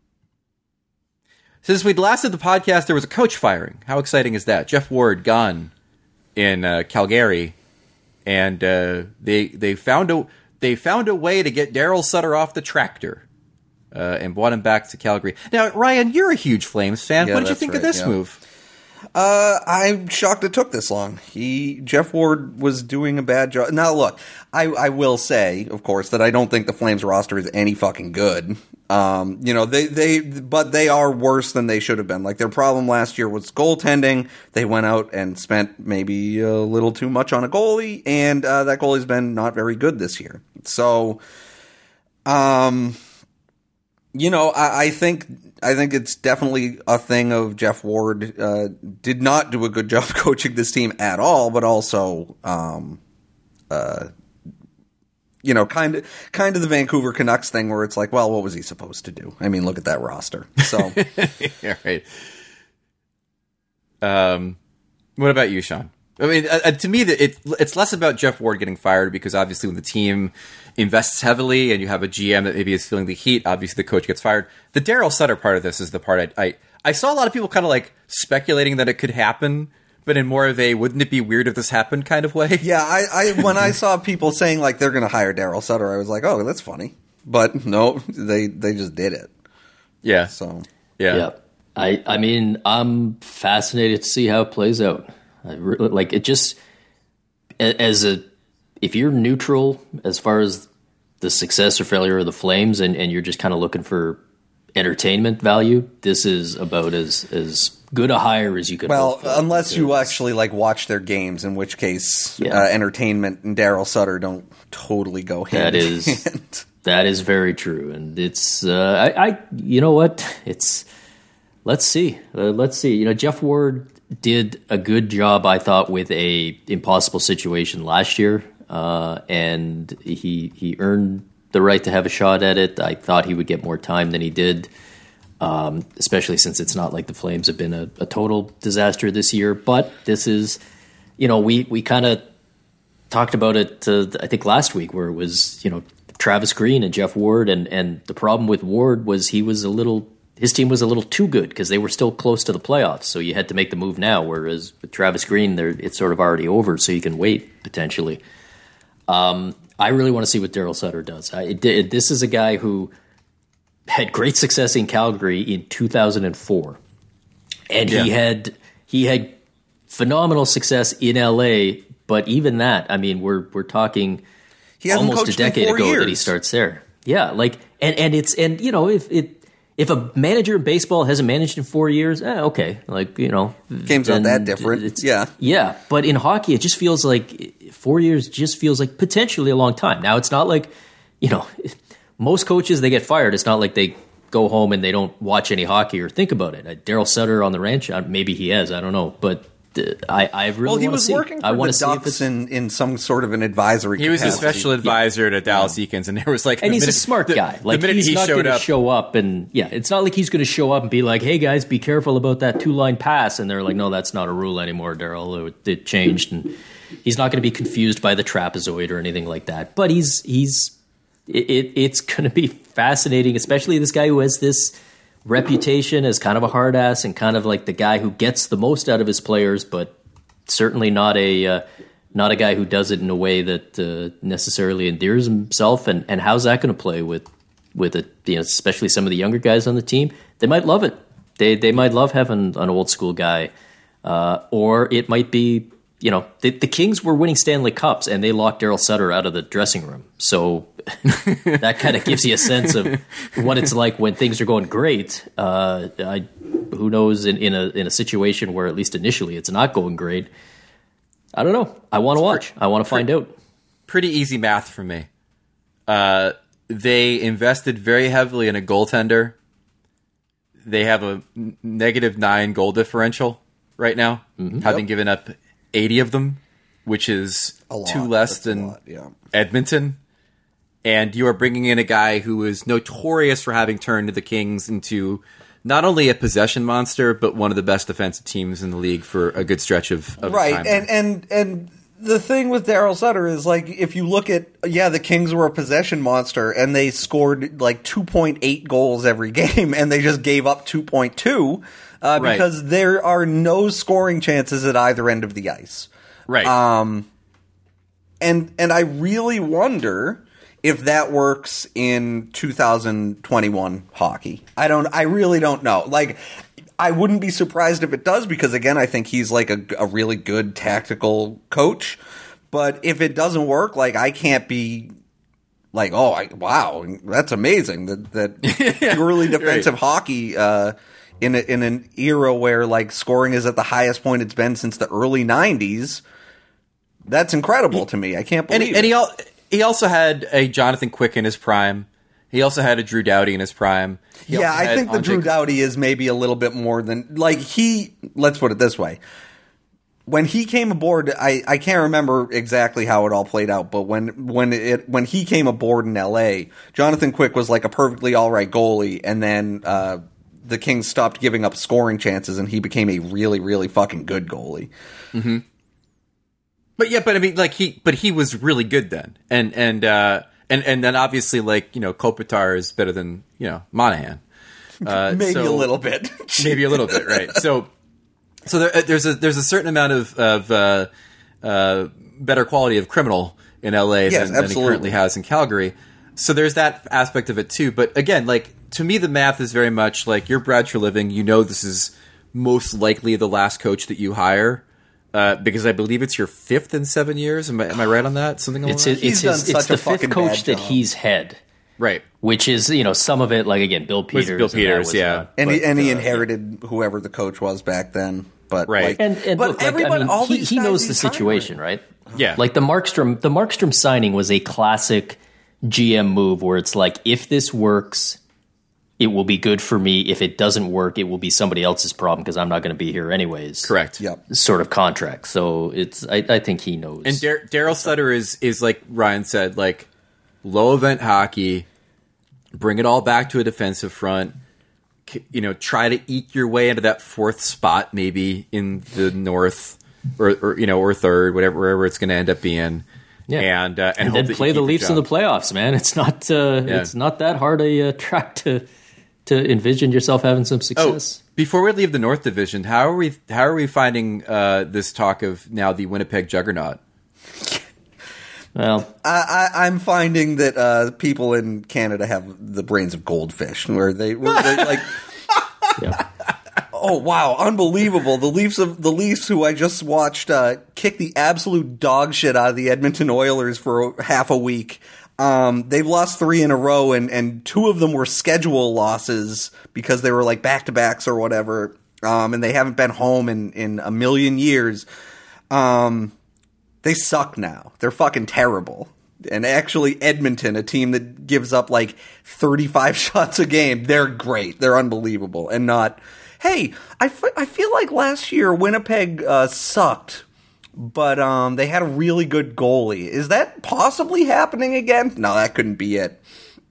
Since we'd last did the podcast, there was a coach firing. How exciting is that? Jeff Ward gone in Calgary, and they found a way to get Daryl Sutter off the tractor and brought him back to Calgary. Now, Ryan, you're a huge Flames fan. Yeah, what did you think of this move? I'm shocked it took this long. Jeff Ward was doing a bad job. Now, look, I will say, of course, that I don't think the Flames roster is any fucking good. But they are worse than they should have been. Like, their problem last year was goaltending. They went out and spent maybe a little too much on a goalie, and that goalie's been not very good this year. So, I think it's definitely a thing of Jeff Ward did not do a good job coaching this team at all, but also, kind of the Vancouver Canucks thing where it's like, well, what was he supposed to do? I mean, look at that roster. So, yeah, right. What about you, Sean? I mean, to me, it's less about Jeff Ward getting fired because obviously when the team invests heavily and you have a GM that maybe is feeling the heat, obviously the coach gets fired. The Daryl Sutter part of this is the part I saw a lot of people kind of like speculating that it could happen, but in more of a wouldn't it be weird if this happened kind of way. Yeah, I when I saw people saying like they're going to hire Daryl Sutter, I was like, oh, that's funny. But no, they just did it. Yeah. So yeah. I mean, I'm fascinated to see how it plays out. I really, like it just if you're neutral as far as the success or failure of the Flames and you're just kind of looking for entertainment value, this is about as good a hire as you could hope for. Unless you actually like watch their games, in which case entertainment and Daryl Sutter don't totally go hand in hand. That is very true. And it's you know what? Let's see. Jeff Ward did a good job, I thought, with a impossible situation last year, and he earned the right to have a shot at it. I thought he would get more time than he did, especially since it's not like the Flames have been a total disaster this year. But this is, we kind of talked about it, I think, last week, where it was, Travis Green and Jeff Ward, and the problem with Ward was his team was a little too good because they were still close to the playoffs. So you had to make the move now, whereas with Travis Green, it's sort of already over, so you can wait, potentially. I really want to see what Daryl Sutter does. This is a guy who had great success in Calgary in 2004. And he had phenomenal success in LA, but even that, I mean, we're talking almost a decade ago that he starts there. Yeah, if a manager in baseball hasn't managed in 4 years, okay. Game's not that different. Yeah. But in hockey, it just feels like 4 years just feels like potentially a long time. Now, it's not like, most coaches, they get fired. It's not like they go home and they don't watch any hockey or think about it. Daryl Sutter on the ranch, maybe he has, I don't know. But I really want to see. Well, he was working for the Ducks in some sort of an advisory capacity. He was a special advisor to Dallas Eakins, and there was and he's a smart guy. Like, he's not going to show up, and it's not like he's going to show up and be like, "Hey guys, be careful about that 2-line pass." And they're like, "No, that's not a rule anymore, Daryl. It changed." And he's not going to be confused by the trapezoid or anything like that. But it's going to be fascinating, especially this guy who has this reputation as kind of a hard ass and kind of like the guy who gets the most out of his players, but certainly not a guy who does it in a way that necessarily endears himself. And how's that going to play with it? Especially some of the younger guys on the team, they might love it. They might love having an old school guy, or it might be. The Kings were winning Stanley Cups and they locked Daryl Sutter out of the dressing room. So that kind of gives you a sense of what it's like when things are going great. Who knows in a situation where at least initially it's not going great. I don't know. I want to watch. I want to find out. Pretty easy math for me. They invested very heavily in a goaltender. They have a -9 goal differential right now, having given up 80 of them, which is 2 less than Edmonton. and you are bringing in a guy who is notorious for having turned the Kings into not only a possession monster, but one of the best defensive teams in the league for a good stretch of right. time. And the thing with Daryl Sutter is, like, if you look at, the Kings were a possession monster, and they scored, like, 2.8 goals every game, and they just gave up 2.2, because there are no scoring chances at either end of the ice. Right. And I really wonder if that works in 2021 hockey. I really don't know. Like, I wouldn't be surprised if it does, because, again, I think he's like a really good tactical coach. But if it doesn't work, like, I can't be like, wow, that's amazing that purely defensive hockey in an era where, like, scoring is at the highest point it's been since the early 90s. That's incredible to me. I can't believe it. And he also had a Jonathan Quick in his prime. He also had a Drew Doughty in his prime. I think the Drew Doughty is maybe a little bit more than, like, let's put it this way. When he came aboard, I can't remember exactly how it all played out, but when he came aboard in LA, Jonathan Quick was like a perfectly all right goalie, and then the Kings stopped giving up scoring chances, and he became a really, really fucking good goalie. Mm-hmm. But I mean, like, he was really good then, and then obviously, like, Kopitar is better than Monahan, maybe a little bit, right? So there's a certain amount of better quality of criminal in LA than he currently has in Calgary. So there's that aspect of it too. But again, like, to me, the math is very much like, you're Brad Treliving. This is most likely the last coach that you hire. Because I believe it's your 5th in 7 years. Am I right on that? Something along that? It's the 5th coach that he's had. Right. Which is, some of it, like, again, Bill Peters. Bill Peters, yeah. He inherited whoever the coach was back then. But, right. Like, and look, he knows the situation, right? Yeah. Like, the Markstrom signing was a classic GM move where it's like, if this works, it will be good for me. If it doesn't work, it will be somebody else's problem because I'm not going to be here anyways. Correct. Yep. Sort of contract. So I think he knows. And Daryl Sutter is like Ryan said, like, low event hockey, bring it all back to a defensive front, try to eke your way into that 4th spot, maybe in the North or 3rd, wherever it's going to end up being. Yeah. And then play the Leafs in the playoffs, man. It's not it's not that hard a track to envision yourself having some success. Before we leave the North Division, how are we finding this talk of now the Winnipeg Juggernaut? Well, I'm finding that people in Canada have the brains of goldfish, where they're like, yeah. Oh wow, unbelievable! The Leafs, who I just watched kick the absolute dog shit out of the Edmonton Oilers for half a week. They've lost 3 in a row, and 2 of them were schedule losses because they were like back-to-backs or whatever, and they haven't been home in a million years. They suck now. They're fucking terrible. And actually, Edmonton, a team that gives up like 35 shots a game, they're great. They're unbelievable. And not, hey, I feel like last year Winnipeg sucked, but they had a really good goalie. Is that possibly happening again? No, that couldn't be it.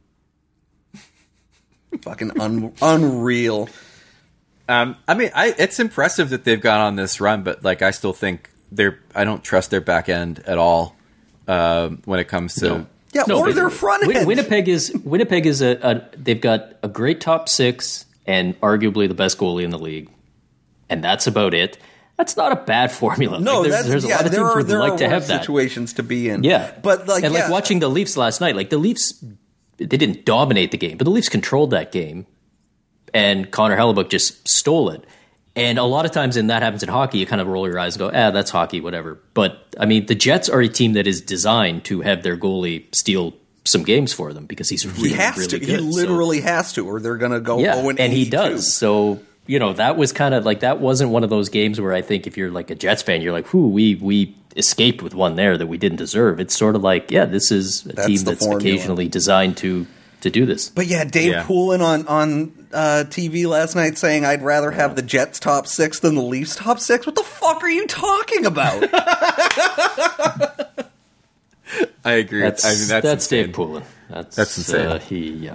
Fucking unreal. I mean, it's impressive that they've gone on this run, but like, I still think I don't trust their back end at all when it comes to or their front end. Winnipeg is they've got a great top 6 and arguably the best goalie in the league, and that's about it. That's not a bad formula. No, like, there's a lot of teams would like to have that situations to be in. Yeah, but like watching the Leafs last night, like the Leafs, they didn't dominate the game, but the Leafs controlled that game, and Connor Hellebuyck just stole it. And a lot of times when that happens in hockey, you kind of roll your eyes and go, that's hockey, whatever. But, I mean, the Jets are a team that is designed to have their goalie steal some games for them because he's really, really good. He literally has to, or they're going to go 0-82. And he does. So, that was kind of like, that wasn't one of those games where I think if you're like a Jets fan, you're like, we escaped with one there that we didn't deserve. It's sort of like, this is a team that's occasionally designed to do this. But Dave Poulin on TV last night saying I'd rather have the Jets top 6 than the Leafs top 6. What the fuck are you talking about? I agree. That's insane. Dave Poulin. That's insane.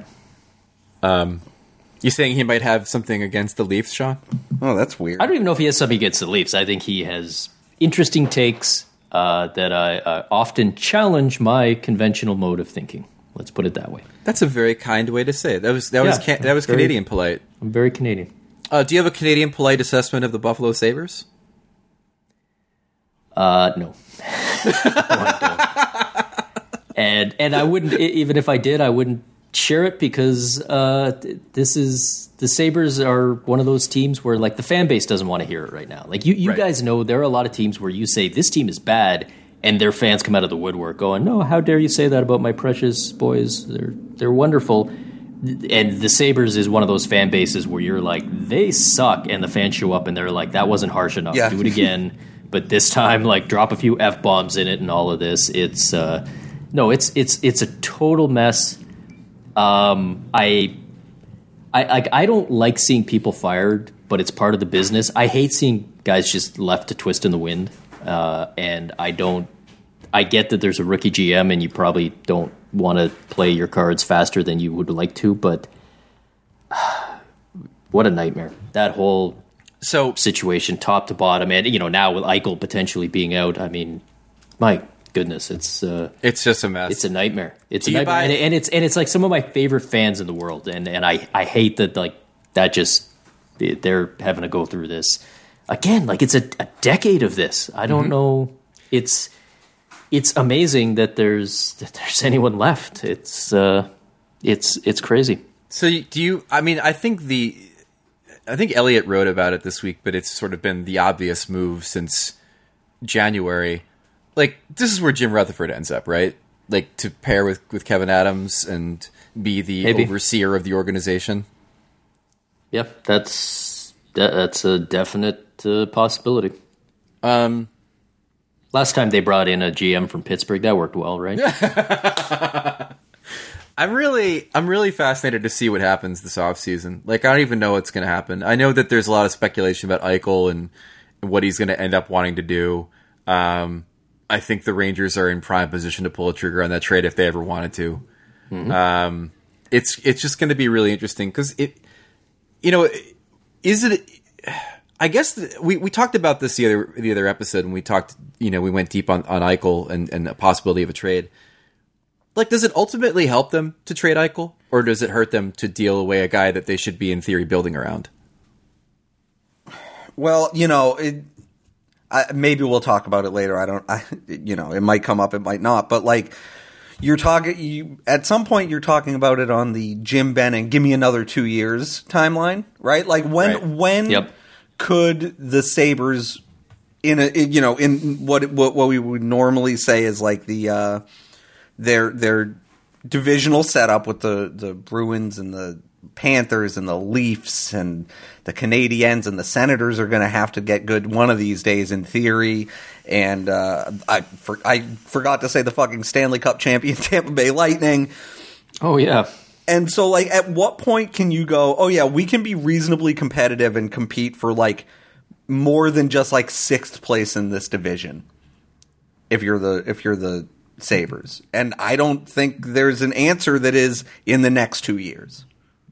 You saying he might have something against the Leafs, Sean? Oh, that's weird. I don't even know if he has something against the Leafs. I think he has interesting takes that I often challenge my conventional mode of thinking. Let's put it that way. That's a very kind way to say it. That was Canadian polite. I'm very Canadian. Do you have a Canadian polite assessment of the Buffalo Sabres? No. No, I don't. And I wouldn't, even if I did, I wouldn't share it because the Sabres are one of those teams where like the fan base doesn't want to hear it right now. Like you right. guys know there are a lot of teams where you say this team is bad and their fans come out of the woodwork going, no, how dare you say that about my precious boys? They're wonderful. And the Sabres is one of those fan bases where you're like, they suck, and the fans show up and they're like, that wasn't harsh enough. Yeah. Do it again. But this time, like, drop a few F-bombs in it and all of this. It's it's a total mess. I don't like seeing people fired, but it's part of the business. I hate seeing guys just left to twist in the wind. And I get that there's a rookie GM and you probably don't want to play your cards faster than you would like to, but what a nightmare. That whole situation, top to bottom, and now with Eichel potentially being out, I mean, my goodness, it's just a mess. It's a nightmare. It's a nightmare, and it's like some of my favorite fans in the world, and I hate that like that just they're having to go through this again. Like it's a decade of this. I don't know. It's amazing that there's anyone left. It's crazy. So do you? I mean, I think Elliot wrote about it this week, but it's sort of been the obvious move since January. Like this is where Jim Rutherford ends up, right? Like to pair with Kevin Adams and be the overseer of the organization. Yep, that's a definite possibility. Last time they brought in a GM from Pittsburgh, that worked well, right? I'm really fascinated to see what happens this offseason. Like, I don't even know what's going to happen. I know that there's a lot of speculation about Eichel and what he's going to end up wanting to do. I think the Rangers are in prime position to pull a trigger on that trade if they ever wanted to. Mm-hmm. It's just going to be really interesting because I guess we talked about this the other episode, and we talked, we went deep on Eichel and the possibility of a trade. Like, does it ultimately help them to trade Eichel, or does it hurt them to deal away a guy that they should be in theory building around? Well, maybe we'll talk about it later. It might come up, it might not, but like at some point you're talking about it on the Jim Benning, give me another 2 years timeline, right? Like when Yep. Could the Sabres in what we would normally say is like the their divisional setup with the Bruins and the Panthers and the Leafs and the Canadiens and the Senators are going to have to get good one of these days in theory. And I forgot to say the fucking Stanley Cup champion Tampa Bay Lightning. Oh yeah. And so, like, at what point can you go, oh, yeah, we can be reasonably competitive and compete for, like, more than just, like, 6th place in this division if you're the Sabres? And I don't think there's an answer that is in the next 2 years.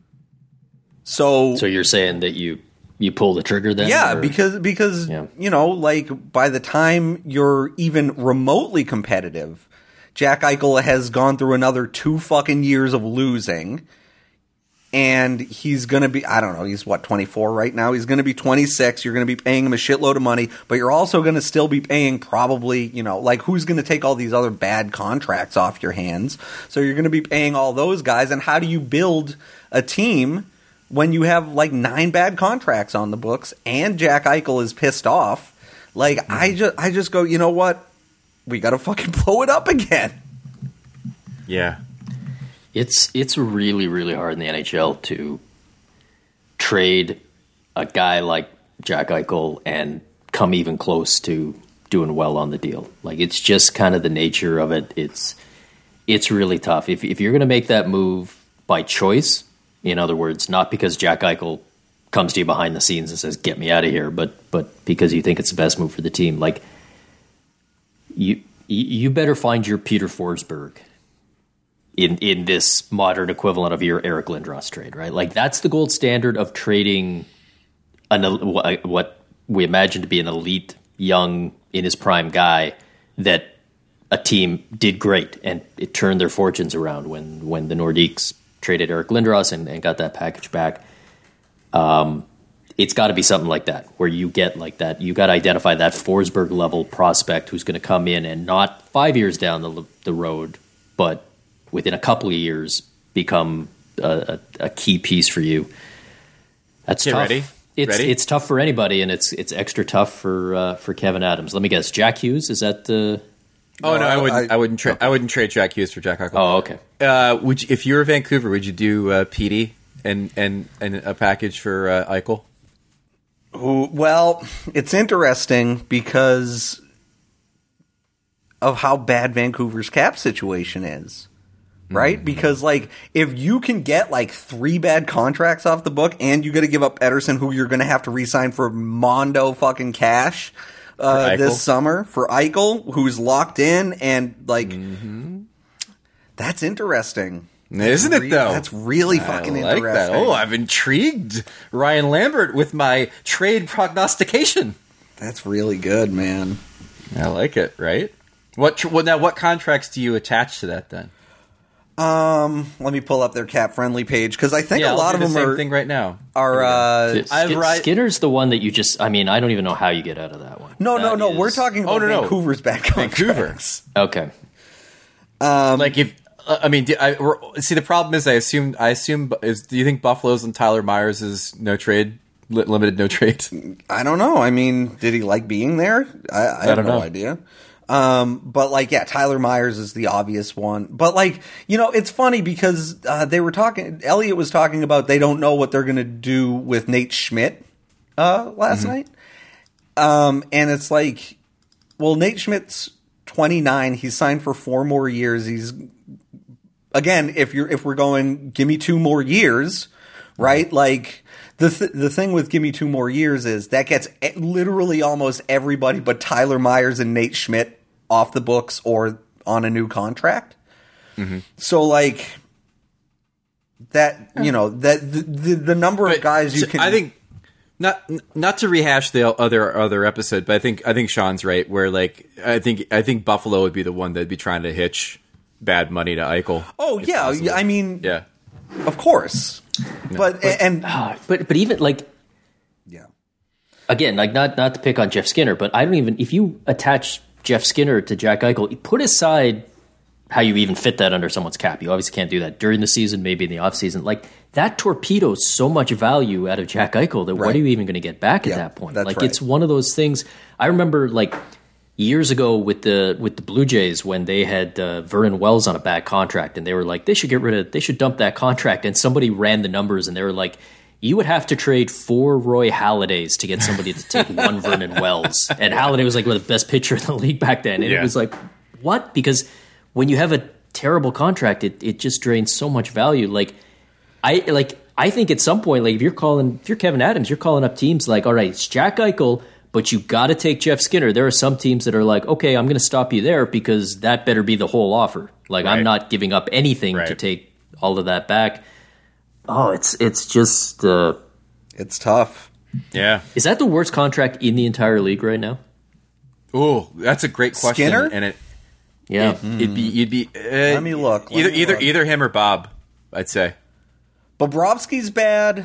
So you're saying that you pull the trigger then? Yeah, because yeah. Like, by the time you're even remotely competitive, Jack Eichel has gone through another 2 fucking years of losing, and he's going to be, I don't know, he's 24 right now? He's going to be 26. You're going to be paying him a shitload of money, but you're also going to still be paying probably, like, who's going to take all these other bad contracts off your hands? So you're going to be paying all those guys, and how do you build a team when you have, like, 9 bad contracts on the books, and Jack Eichel is pissed off? Like, I just go, you know what? We got to fucking blow it up again. Yeah. It's really, really hard in the NHL to trade a guy like Jack Eichel and come even close to doing well on the deal. Like, it's just kind of the nature of it. It's really tough. If you're going to make that move by choice, in other words, not because Jack Eichel comes to you behind the scenes and says, get me out of here, but because you think it's the best move for the team, like, you better find your Peter Forsberg in this modern equivalent of your Eric Lindros trade, right? Like that's the gold standard of trading what we imagine to be an elite, young, in his prime guy that a team did great and it turned their fortunes around when the Nordiques traded Eric Lindros and got that package back. It's got to be something like that where you get like that. You got to identify that Forsberg level prospect who's going to come in and not 5 years down the road, but within a couple of years become a key piece for you. That's tough. Ready? It's tough for anybody, and it's extra tough for Kevin Adams. Let me guess, Jack Hughes, is that the? Oh no, I wouldn't trade. I wouldn't trade Jack Hughes for Jack Eichel. Oh, okay. If you were Vancouver, would you do PD and a package for Eichel? Well, it's interesting because of how bad Vancouver's cap situation is. Right? Mm-hmm. Because, like, if you can get, like, 3 bad contracts off the book and you got to give up Ederson, who you're going to have to re-sign for mondo fucking cash this summer, for Eichel, who's locked in, and, like, that's interesting. Isn't it, though? That's really fucking interesting. That. Oh, I've intrigued Ryan Lambert with my trade prognostication. That's really good, man. I like it, right? What contracts do you attach to that, then? Let me pull up their cap friendly page because I think a lot of them are. Same thing right now. Skinner's the one that you just. I mean, I don't even know how you get out of that one. No. We're talking about Vancouver's bad contracts. Okay. Like if see, the problem is I assume. Do you think Buffalo's and Tyler Myers is no trade, limited no trade? I don't know. I mean, did he like being there? I have no idea. But like, yeah, Tyler Myers is the obvious one. But like, it's funny because Elliot was talking about they don't know what they're going to do with Nate Schmidt last night. And it's like, well, Nate Schmidt's 29. He's signed for 4 more years. He's, again, if we're going, give me 2 more years, right? Like, the thing with give me 2 more years is that gets literally almost everybody but Tyler Myers and Nate Schmidt off the books or on a new contract. Mm-hmm. So like that, the number of guys you can. I think not to rehash the other episode, but I think Sean's right. Where like I think Buffalo would be the one that'd be trying to hitch bad money to Eichel. Oh yeah, possible. I mean, yeah, of course. No. But even like, yeah, again, like not to pick on Jeff Skinner, but I don't even, if you attach Jeff Skinner to Jack Eichel, put aside how you even fit that under someone's cap. You obviously can't do that during the season, maybe in the off season. Like that torpedoes so much value out of Jack Eichel that what are you even going to get back at that point? Like it's one of those things. I remember like years ago with the Blue Jays when they had Vernon Wells on a bad contract, and they were like, they should dump that contract. And somebody ran the numbers, and they were like, you would have to trade 4 Roy Halladays to get somebody to take 1 Vernon Wells. And Halladay was like the best pitcher in the league back then. And it was like, what? Because when you have a terrible contract, it just drains so much value. I think at some point, like if you're Kevin Adams, you're calling up teams like, all right, it's Jack Eichel, but you got to take Jeff Skinner. There are some teams that are like, okay, I'm going to stop you there because that better be the whole offer. Like I'm not giving up anything to take all of that back. Oh, it's just it's tough. Yeah. Is that the worst contract in the entire league right now? Oh, that's a great question. Skinner? And you'd be. Let me look. Either him or Bob, I'd say. Bobrovsky's bad.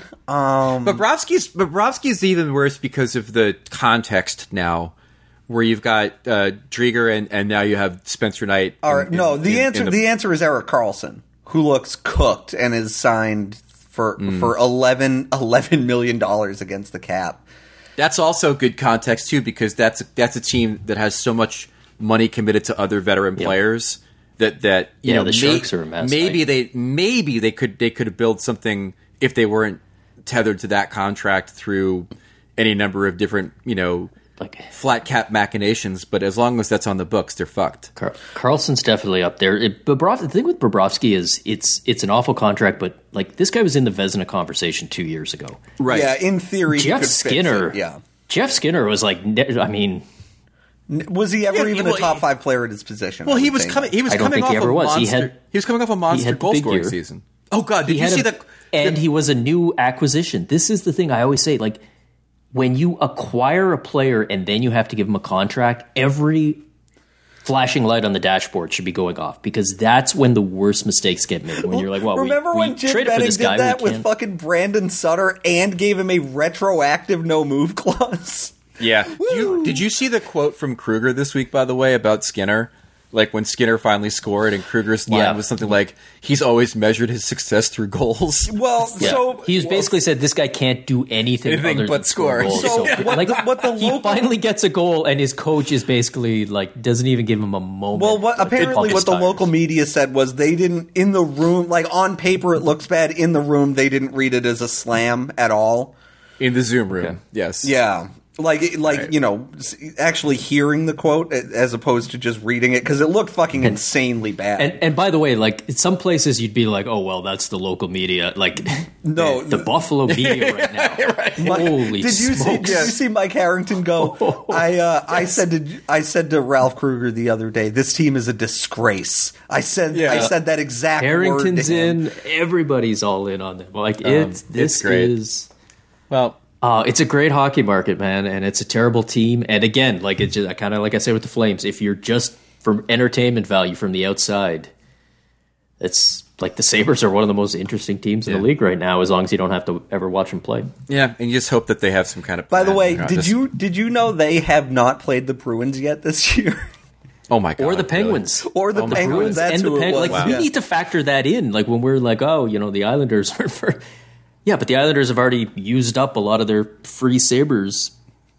Bobrovsky's even worse because of the context now, where you've got Drieger and now you have Spencer Knight. The answer is Erik Karlsson, who looks cooked and is signed for $11 million against the cap. That's also good context too, because that's a team that has so much money committed to other veteran players that the Sharks are a mess. Maybe they could build something if they weren't tethered to that contract through any number of different flat cap machinations. But as long as that's on the books, they're fucked. Karlsson's definitely up there. The thing with Bobrovsky is it's an awful contract, but like this guy was in the Vezina conversation 2 years ago. Right? Yeah, in theory, Jeff Skinner. Yeah, Jeff Skinner was like, I mean, Was he ever even a top 5 player at his position? Well, he was coming. He was coming off a monster. He was coming off a monster goal scoring season. Oh God! Did you see that? And he was a new acquisition. This is the thing I always say. Like, when you acquire a player and then you have to give him a contract, every flashing light on the dashboard should be going off, because that's when the worst mistakes get made. When you're like, well, remember when Jim Benning did that with fucking Brandon Sutter and gave him a retroactive no move clause? Yeah. Did you see the quote from Kruger this week, by the way, about Skinner? Like when Skinner finally scored, and Kruger's line was something like, he's always measured his success through goals. Well, so he's basically said this guy can't do anything other but score. So he finally gets a goal, and his coach is basically like, doesn't even give him a moment. Well, apparently what the local media said was they didn't, in the room, like on paper it looks bad, in the room they didn't read it as a slam at all. In the Zoom room, yes. Yeah. Right. You know, actually hearing the quote as opposed to just reading it, because it looked fucking insanely bad. And by the way, like, in some places you'd be like, oh, well, that's the local media. Like, no, the Buffalo media right now. Right. Holy smokes. Did you see Mike Harrington go? I said to Ralph Kruger the other day, this team is a disgrace. I said that exact Harrington's word to him. in. Everybody's all in on them. Like, it's great. Well, it's a great hockey market, man, and it's a terrible team. And again, like, it's just kind of like I said with the Flames, if you're just from entertainment value from the outside, it's like the Sabres are one of the most interesting teams in the league right now, as long as you don't have to ever watch them play. Yeah, and you just hope that they have some kind of plan. By the way, did you know they have not played the Bruins yet this year? Oh my God! Or the Penguins, really? Or the Penguins. That's who it was. Like, we need to factor that in. Like, when we're like, oh, you know, the Islanders are for. Yeah, but the Islanders have already used up a lot of their free Sabres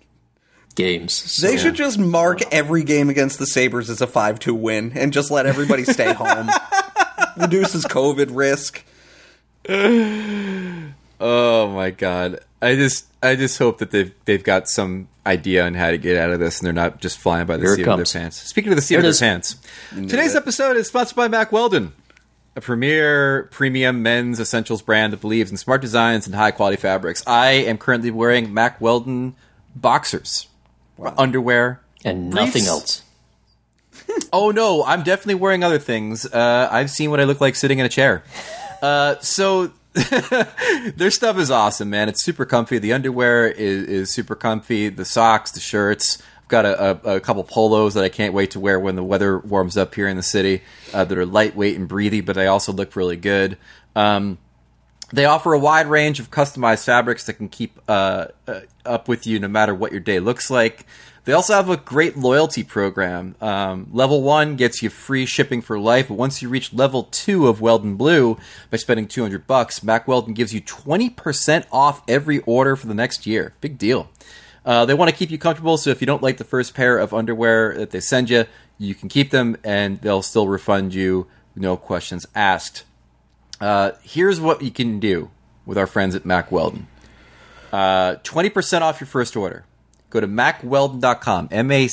games. So. They should just mark every game against the Sabres as a 5-2 win and just let everybody stay home. Reduces COVID risk. Oh my God. I just hope that they've got some idea on how to get out of this, and they're not just flying by the seat of their pants. Speaking of the seat of their pants, today's episode is sponsored by Mack Weldon, a premier premium men's essentials brand that believes in smart designs and high-quality fabrics. I am currently wearing Mack Weldon boxers, underwear, and nothing else. Oh, no, I'm definitely wearing other things. I've seen what I look like sitting in a chair. So their stuff is awesome, man. It's super comfy. The underwear is super comfy. The socks, the shirts. Got a couple polos that I can't wait to wear when the weather warms up here in the city, that are lightweight and breathy, but they also look really good. They offer a wide range of customized fabrics that can keep up with you no matter what your day looks like. They also have a great loyalty program. Level 1 gets you free shipping for life, but once you reach level 2 of Weldon Blue by spending $200, Mack Weldon gives you 20% off every order for the next year. Big deal. They want to keep you comfortable, so if you don't like the first pair of underwear that they send you, you can keep them, and they'll still refund you, no questions asked. Here's what you can do with our friends at Mack Weldon. 20% off your first order. Go to MackWeldon.com,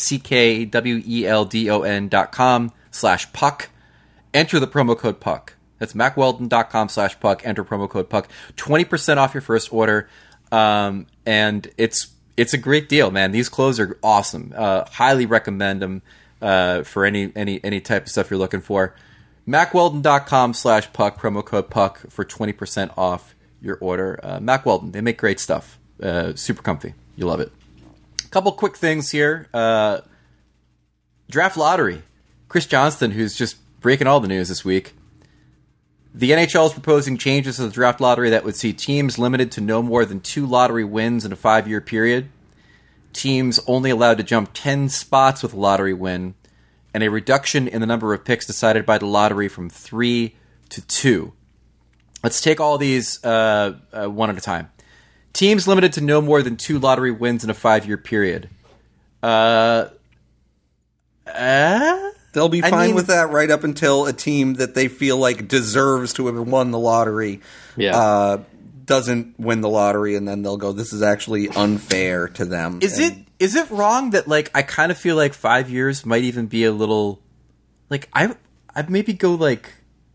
MackWeldon.com/puck. Enter the promo code PUCK. That's MackWeldon.com/puck. Enter promo code PUCK. 20% off your first order, and it's a great deal, man. These clothes are awesome. Highly recommend them for any type of stuff you're looking for. MackWeldon.com/puck, promo code PUCK for 20% off your order. Mack Weldon, they make great stuff. Super comfy. You love it. A couple quick things here. Draft lottery. Chris Johnston, who's just breaking all the news this week. The NHL is proposing changes to the draft lottery that would see teams limited to no more than 2 lottery wins in a 5-year period, teams only allowed to jump 10 spots with a lottery win, and a reduction in the number of picks decided by the lottery from 3 to 2. Let's take all these one at a time. Teams limited to no more than 2 lottery wins in a 5-year period. They'll be fine with that right up until a team that they feel like deserves to have won the lottery doesn't win the lottery, and then they'll go, this is actually unfair to them. Is it wrong that, like, I kind of feel like 5 years might even be a little, like, I'd maybe go like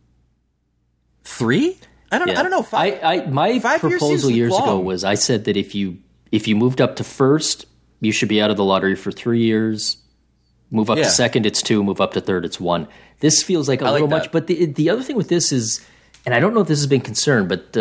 3? I don't know. My proposal years ago was, I said that if you moved up to first, you should be out of the lottery for 3 years. Move up to second, it's 2. Move up to third, it's 1. This feels like a little much. But the other thing with this is, and I don't know if this has been concerned, but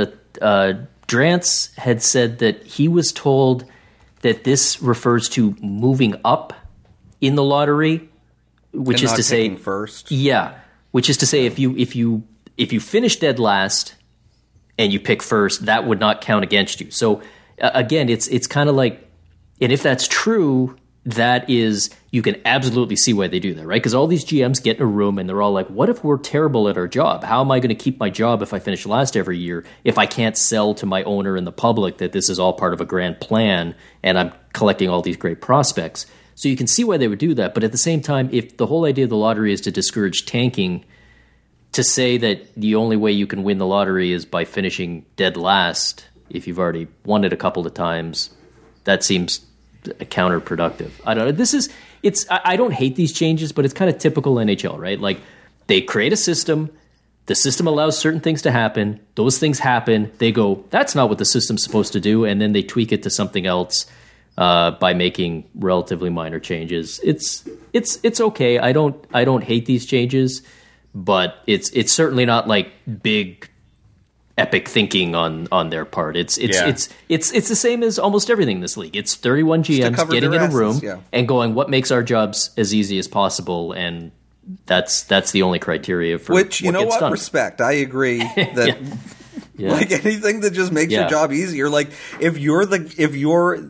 Drance had said that he was told that this refers to moving up in the lottery, which is to say first. Yeah, which is to say if you finish dead last and you pick first, that would not count against you. So again, it's kind of like, and if that's true, that is, you can absolutely see why they do that, right? Because all these GMs get in a room and they're all like, what if we're terrible at our job? How am I going to keep my job if I finish last every year, if I can't sell to my owner and the public that this is all part of a grand plan and I'm collecting all these great prospects? So you can see why they would do that. But at the same time, if the whole idea of the lottery is to discourage tanking, to say that the only way you can win the lottery is by finishing dead last if you've already won it a couple of times, that seems counterproductive. I don't know. I don't hate these changes, but it's kind of typical NHL, right? Like, they create a system, the system allows certain things to happen, those things happen, they go, that's not what the system's supposed to do, and then they tweak it to something else by making relatively minor changes. It's okay. I don't hate these changes, but it's certainly not like big epic thinking on their part. It's the same as almost everything in this league. It's 31 GMs getting in a room and going, what makes our jobs as easy as possible, and that's the only criteria for which, you know what, done. Respect. I agree that like anything that just makes your job easier. Like, if you're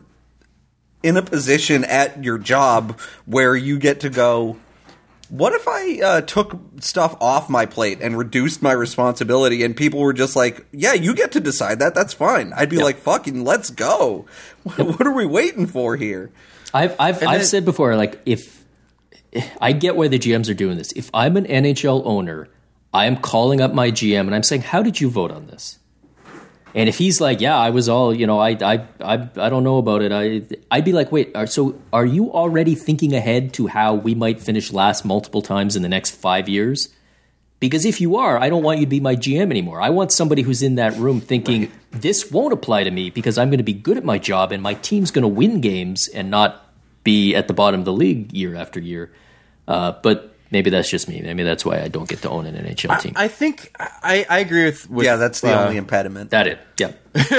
in a position at your job where you get to go, what if I took stuff off my plate and reduced my responsibility, and people were just like, yeah, you get to decide that. That's fine. I'd be like, fucking let's go. What are we waiting for here? I've said before, like, if I get why the GMs are doing this. If I'm an NHL owner, I am calling up my GM and I'm saying, how did you vote on this? And if he's like, yeah, I was all, I don't know about it. I'd be like, wait, so are you already thinking ahead to how we might finish last multiple times in the next 5 years? Because if you are, I don't want you to be my GM anymore. I want somebody who's in that room thinking, this won't apply to me because I'm going to be good at my job and my team's going to win games and not be at the bottom of the league year after year. But maybe that's just me. Maybe that's why I don't get to own an NHL team. I think I agree with that's the only impediment. Yeah.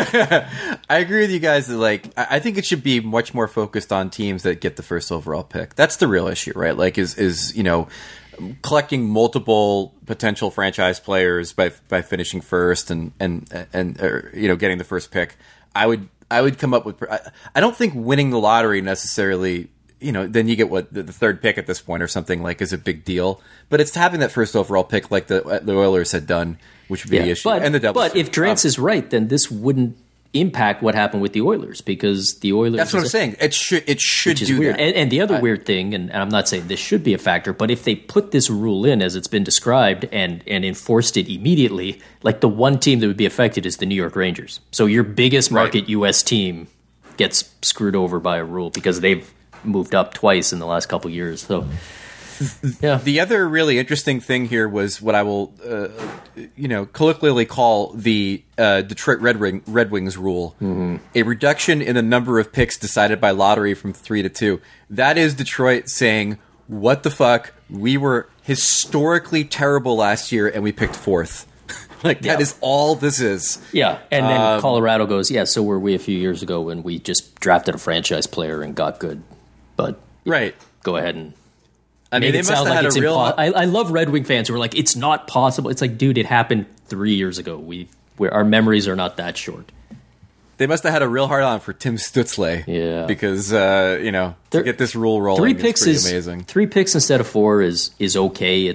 I agree with you guys that, like, I think it should be much more focused on teams that get the first overall pick. That's the real issue, right? Like, is collecting multiple potential franchise players by finishing first and getting the first pick. I would come up with. I don't think winning the lottery necessarily. Then you get the third pick at this point or something, like, is a big deal. But it's having that first overall pick, like the Oilers had done, which would be the issue. And the Devils. But if Drance is right, then this wouldn't impact what happened with the Oilers, because the Oilers. That's what I'm saying. It should do weird. that. And the other weird thing, and I'm not saying this should be a factor, but if they put this rule in as it's been described and enforced it immediately, like, the one team that would be affected is the New York Rangers. So your biggest market U.S. team gets screwed over by a rule because they've moved up twice in the last couple of years. So, yeah. The other really interesting thing here was what I will, colloquially call the Detroit Red Wings rule, a reduction in the number of picks decided by lottery from 3 to 2. That is Detroit saying, "What the fuck? We were historically terrible last year, and we picked 4th." Like, that is all this is. Yeah, and then Colorado goes, yeah, so were we a few years ago when we just drafted a franchise player and got good. But go ahead and they must have had a real. I love Red Wing fans who are like, it's not possible. It's like, dude, it happened 3 years ago. Our memories are not that short. They must have had a real hard on for Tim Stutzle, because to get this rule rolling, 3 picks is pretty amazing. 3 picks instead of 4 is okay.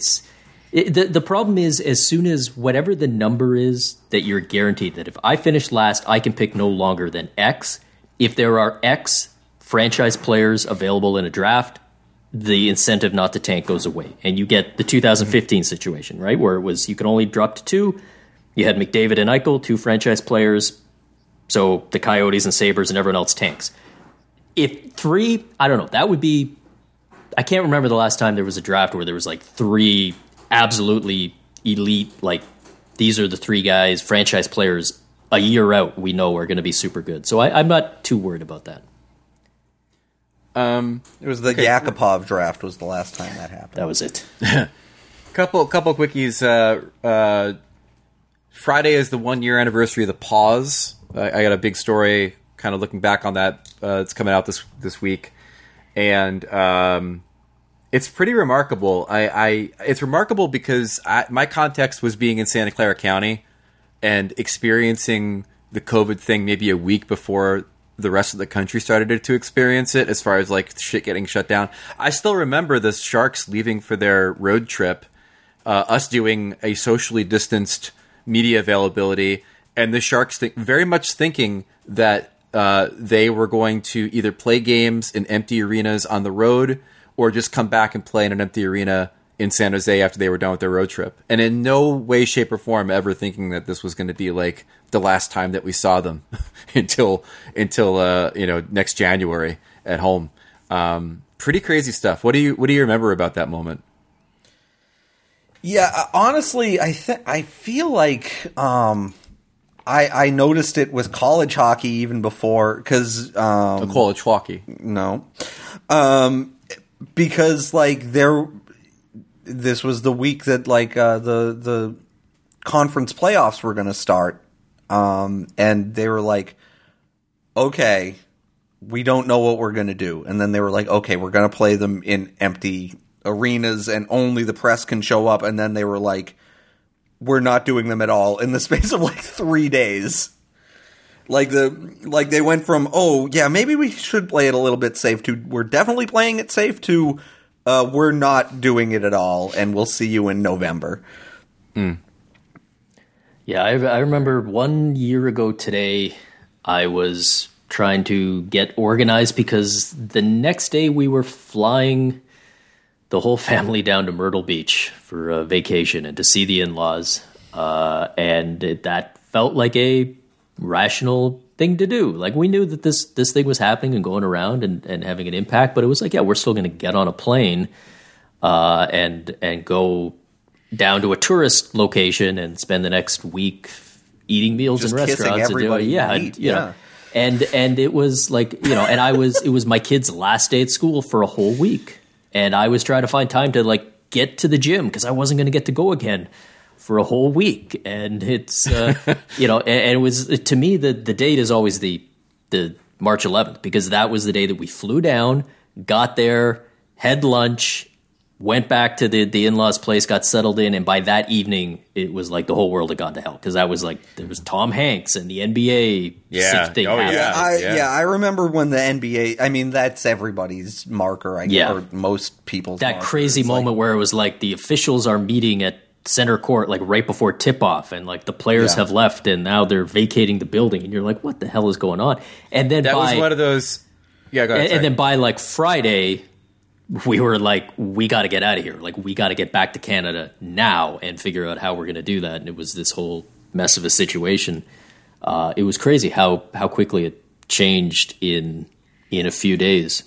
The problem is, as soon as whatever the number is that you're guaranteed that if I finish last, I can pick no longer than X. If there are X franchise players available in a draft, the incentive not to tank goes away. And you get the 2015 situation, right? Where it was, you could only drop to 2. You had McDavid and Eichel, 2 franchise players. So the Coyotes and Sabres and everyone else tanks. If 3, I don't know, that would be, I can't remember the last time there was a draft where there was like 3 absolutely elite, like, these are the 3 guys, franchise players, a year out, we know are going to be super good. So I'm not too worried about that. It was the Yakupov draft was the last time that happened. That was it. Couple quickies. Friday is the 1 year anniversary of the pause. I got a big story kind of looking back on that. It's coming out this week, and it's pretty remarkable. It's remarkable because my context was being in Santa Clara County and experiencing the COVID thing maybe a week before the rest of the country started to experience it, as far as like shit getting shut down. I still remember the Sharks leaving for their road trip, us doing a socially distanced media availability, and the Sharks very much thinking that they were going to either play games in empty arenas on the road or just come back and play in an empty arena in San Jose after they were done with their road trip. And in no way, shape, or form ever thinking that this was going to be like the last time that we saw them until next January at home. Pretty crazy stuff. What do you remember about that moment? Yeah, honestly, I feel like I noticed it with college hockey even before, because college hockey. No, because like this was the week that like the conference playoffs were going to start, and they were like, okay, we don't know what we're going to do, and then they were like, okay, we're going to play them in empty arenas and only the press can show up, and then they were like, we're not doing them at all in the space of like 3 days. Like they went from, oh yeah, maybe we should play it a little bit safe, to we're definitely playing it safe, to we're not doing it at all, and we'll see you in November. Yeah, I remember 1 year ago today, I was trying to get organized because the next day we were flying the whole family down to Myrtle Beach for a vacation and to see the in-laws. And that felt like a rational thing to do. Like, we knew that this thing was happening and going around and having an impact, but it was like, yeah, we're still going to get on a plane and go down to a tourist location and spend the next week eating meals just in restaurants. And you know. And it was like, and it was my kid's last day at school for a whole week. And I was trying to find time to like get to the gym because I wasn't going to get to go again for a whole week. And it's, and it was, to me, the date is always the March 11th, because that was the day that we flew down, got there, had lunch, went back to the in-laws' place, got settled in, and by that evening, it was like the whole world had gone to hell, because that was like, there was Tom Hanks and the NBA thing happened. I remember when the NBA, I mean, that's everybody's marker, I guess, or most people's that marker. Crazy it's moment where it was like the officials are meeting at center court like right before tip-off, and like the players have left, and now they're vacating the building, and you're like, what the hell is going on? And then that was one of those, go ahead, and then by like Friday, we were like, we got to get out of here. Like, we got to get back to Canada now and figure out how we're going to do that. And it was this whole mess of a situation. It was crazy how quickly it changed in a few days.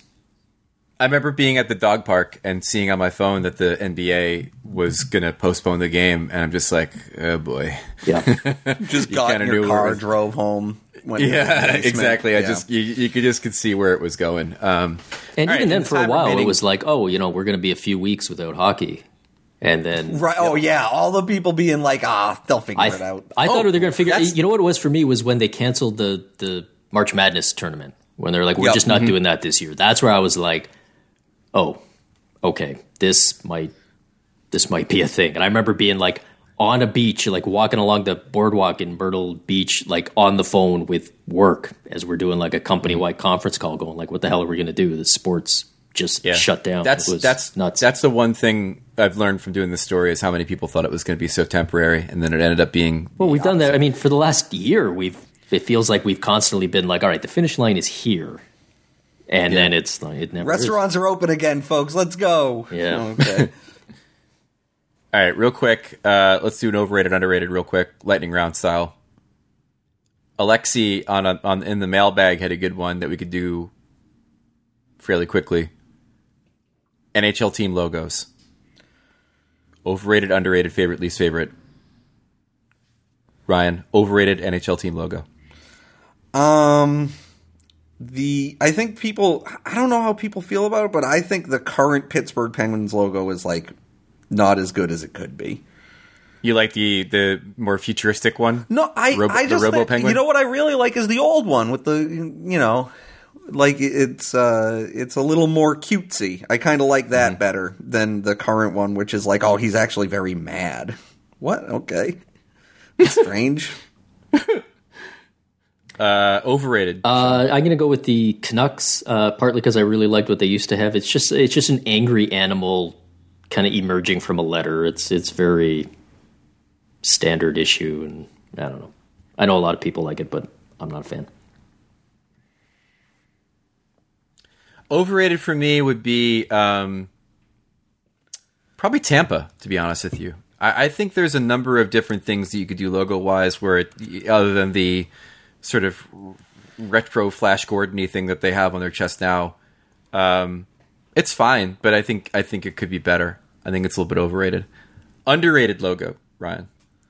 I remember being at the dog park and seeing on my phone that the NBA was going to postpone the game. And I'm just like, oh boy. Yeah. Just got in your car, drove home. Exactly. You could see where it was going. And even then, for a while, it was like, oh, we're going to be a few weeks without hockey. And then... Right. Oh, yeah. All the people being like, they'll figure it out. I thought they were going to figure... You know what it was for me was when they canceled the March Madness tournament. When they're like, we're just not doing that this year. That's where I was like, oh, okay, this might be a thing. And I remember being like on a beach, like walking along the boardwalk in Myrtle Beach, like on the phone with work as we're doing like a company-wide conference call, going like, what the hell are we going to do? The sports just shut down. That's nuts. That's the one thing I've learned from doing this story, is how many people thought it was going to be so temporary, and then it ended up being... Well, we've done that. I mean, for the last year, it feels like we've constantly been like, all right, the finish line is here. And then it never Restaurants are open again, folks. Let's go. Yeah. Okay. All right, real quick. Let's do an overrated, underrated real quick, lightning round style. Alexi on in the mailbag had a good one that we could do fairly quickly. NHL team logos. Overrated, underrated, favorite, least favorite. Ryan, overrated NHL team logo. I think people, I don't know how people feel about it, but I think the current Pittsburgh Penguins logo is like not as good as it could be. You like the more futuristic one? No, I just Robo think, Penguin? you know what I really like is the old one with the, like it's a little more cutesy. I kind of like that better than the current one, which is like, oh, he's actually very mad. What? Okay. Strange. Overrated. I'm going to go with the Canucks, partly because I really liked what they used to have. It's just an angry animal kind of emerging from a letter. It's very standard issue, and I don't know. I know a lot of people like it, but I'm not a fan. Overrated for me would be probably Tampa, to be honest with you. I think there's a number of different things that you could do logo-wise where other than the sort of retro Flash Gordon-y thing that they have on their chest now. It's fine, but I think it could be better. I think it's a little bit overrated. Underrated logo, Ryan.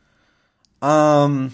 I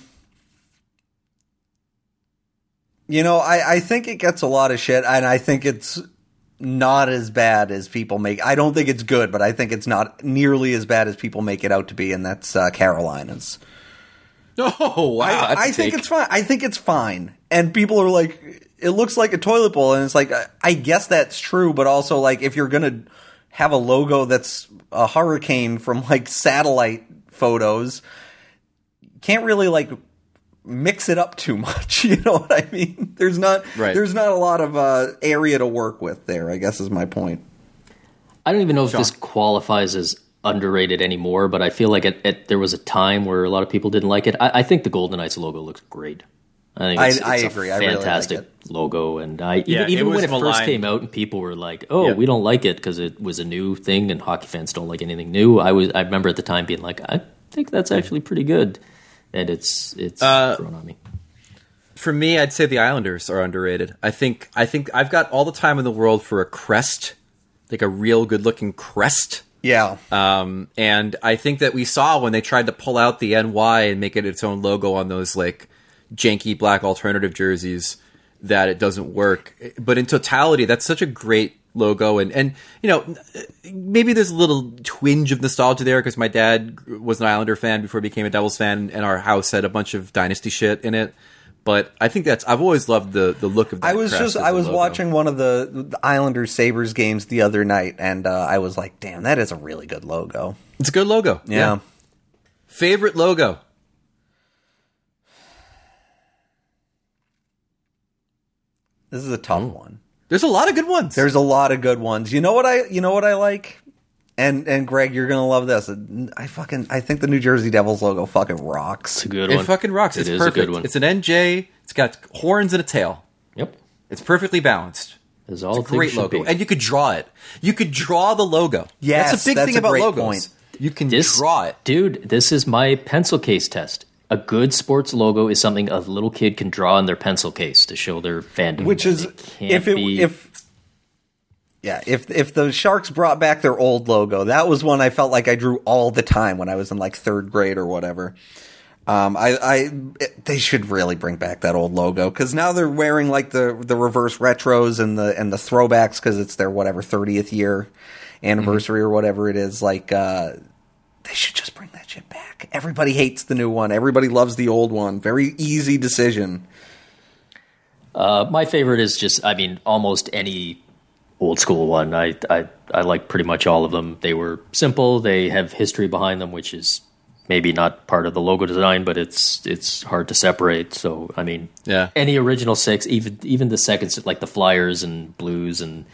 think it gets a lot of shit, and I think it's not as bad as people make. I don't think it's good, but I think it's not nearly as bad as people make it out to be, and that's Carolina's. Oh, wow. I think it's fine. I think it's fine. And people are like, it looks like a toilet bowl, and it's like, I guess that's true, but also, like, if you're going to have a logo that's a hurricane from, like, satellite photos, you can't really, like, mix it up too much. You know what I mean? There's not a lot of area to work with there, I guess is my point. I don't even know if this qualifies as underrated anymore, but I feel like there was a time where a lot of people didn't like it. I think the Golden Knights logo looks great. I think it's agree. A fantastic really like logo, and even when it first came out and people were like, "Oh, we don't like it because it was a new thing," and hockey fans don't like anything new. I remember at the time being like, "I think that's actually pretty good," and it's grown on me. For me, I'd say the Islanders are underrated. I think I've got all the time in the world for a crest, like a real good looking crest. Yeah. And I think that we saw when they tried to pull out the NY and make it its own logo on those like janky black alternative jerseys that it doesn't work. But in totality, that's such a great logo. And maybe there's a little twinge of nostalgia there because my dad was an Islander fan before he became a Devils fan, and our house had a bunch of Dynasty shit in it. But I think I've always loved the look of that. I was watching one of the Islanders Sabres games the other night, and I was like, damn, that is a really good logo. It's a good logo. Yeah. Favorite logo? This is a tough one. There's a lot of good ones. There's a lot of good ones. You know what I like? And Greg, you're gonna love this. I think the New Jersey Devils logo fucking rocks. It's a good one. It fucking rocks. It's perfect. A good one. It's an NJ. It's got horns and a tail. Yep. It's perfectly balanced. It's a great logo, and you could draw it. You could draw the logo. Yes, that's a big thing about logos. Point. You can draw it, dude. This is my pencil case test. A good sports logo is something a little kid can draw in their pencil case to show their fandom. Which is if the Sharks brought back their old logo, that was one I felt like I drew all the time when I was in like third grade or whatever. They should really bring back that old logo because now they're wearing like the reverse retros and the throwbacks because it's their 30th year anniversary or whatever it is. Like they should just bring that shit back. Everybody hates the new one. Everybody loves the old one. Very easy decision. My favorite is almost any old school one. I like pretty much all of them. They were simple. They have history behind them, which is maybe not part of the logo design, but it's hard to separate. So any original six, even the seconds like the Flyers and Blues and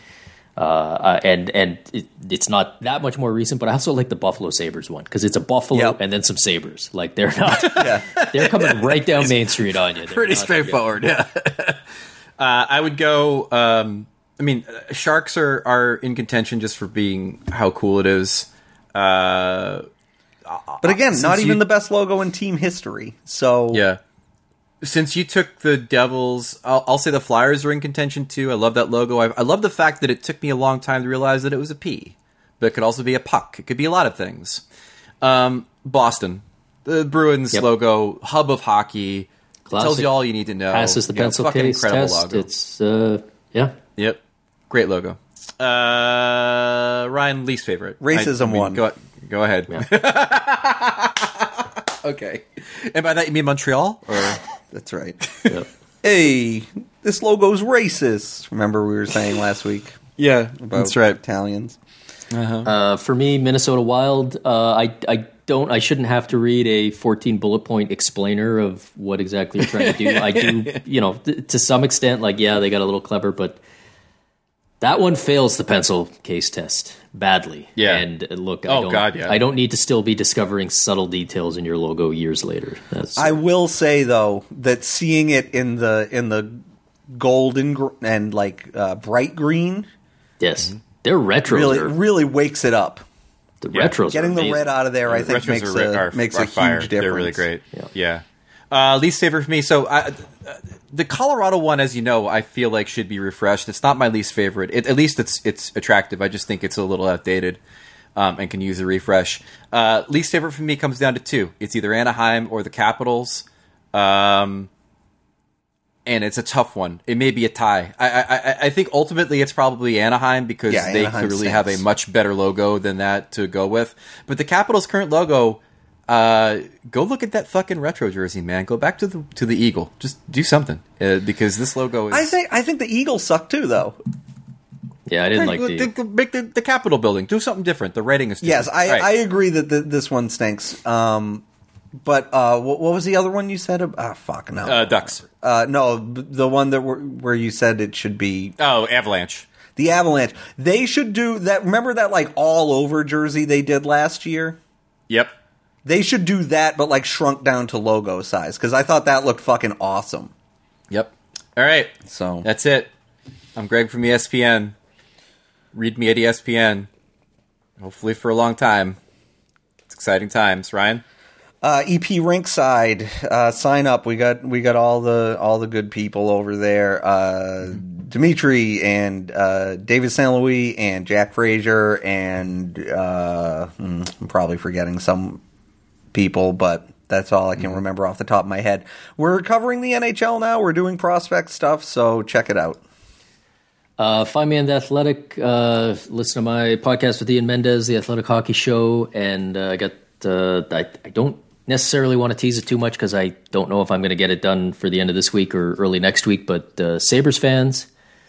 it's not that much more recent. But I also like the Buffalo Sabres one because it's a buffalo and then some sabres. Like they're not they're coming right down Main Street on you. They're pretty straightforward. Yeah. I would go. Sharks are in contention just for being how cool it is. But again, not even the best logo in team history. So yeah. Since you took the Devils, I'll say the Flyers are in contention too. I love that logo. I love the fact that it took me a long time to realize that it was a P, but it could also be a puck. It could be a lot of things. Boston, the Bruins logo, hub of hockey. Classic. Tells you all you need to know. Passes the pencil case test. Logo. It's yeah. Yep. Great logo. Ryan, least favorite. Racism one. Go ahead. Yeah. Okay. And by that you mean Montreal? Or? That's right. Yep. Hey, this logo's racist. Remember we were saying last week? Yeah, that's right. Italians. For me, Minnesota Wild. I shouldn't have to read a 14 bullet point explainer of what exactly you're trying to do. I do, to some extent, they got a little clever, but that one fails the pencil case test badly. Yeah. And look, I don't need to still be discovering subtle details in your logo years later. I will say though that seeing it in the golden and bright green, yes, they're retros. Really wakes it up. The retros, getting the red out of there, I think makes a huge difference. They're really great. Yeah. Least favorite for me. So the Colorado one, as you know, I feel like should be refreshed. It's not my least favorite. At least it's attractive. I just think it's a little outdated and can use a refresh. Least favorite for me comes down to two. It's either Anaheim or the Capitals. And it's a tough one. It may be a tie. I think ultimately it's probably Anaheim because they clearly have a much better logo than that to go with. But the Capitals' current logo, go look at that fucking retro jersey, man. Go back to the Eagle. Just do something because this logo is. I think the Eagles suck too, though. Yeah, I didn't make the Capitol building. Do something different. The rating is different. Yes, I agree that this one stinks. But what was the other one you said? Fuck no. Ducks. No, the one that where you said it should be. Oh, Avalanche. The Avalanche. They should do that. Remember that all over jersey they did last year? Yep. They should do that, but shrunk down to logo size because I thought that looked fucking awesome. Yep. All right. So that's it. I'm Greg from ESPN. Read me at ESPN. Hopefully for a long time. It's exciting times. Ryan? EP Rinkside, sign up. We got all the good people over there. Dimitri and David St. Louis and Jack Frazier and I'm probably forgetting some people, but that's all I can remember off the top of my head. We're covering the NHL now. We're doing prospect stuff, so check it out. Find me on The Athletic. Listen to my podcast with Ian Mendez, The Athletic Hockey Show, and I got. I don't necessarily want to tease it too much because I don't know if I'm going to get it done for the end of this week or early next week. But Sabres fans,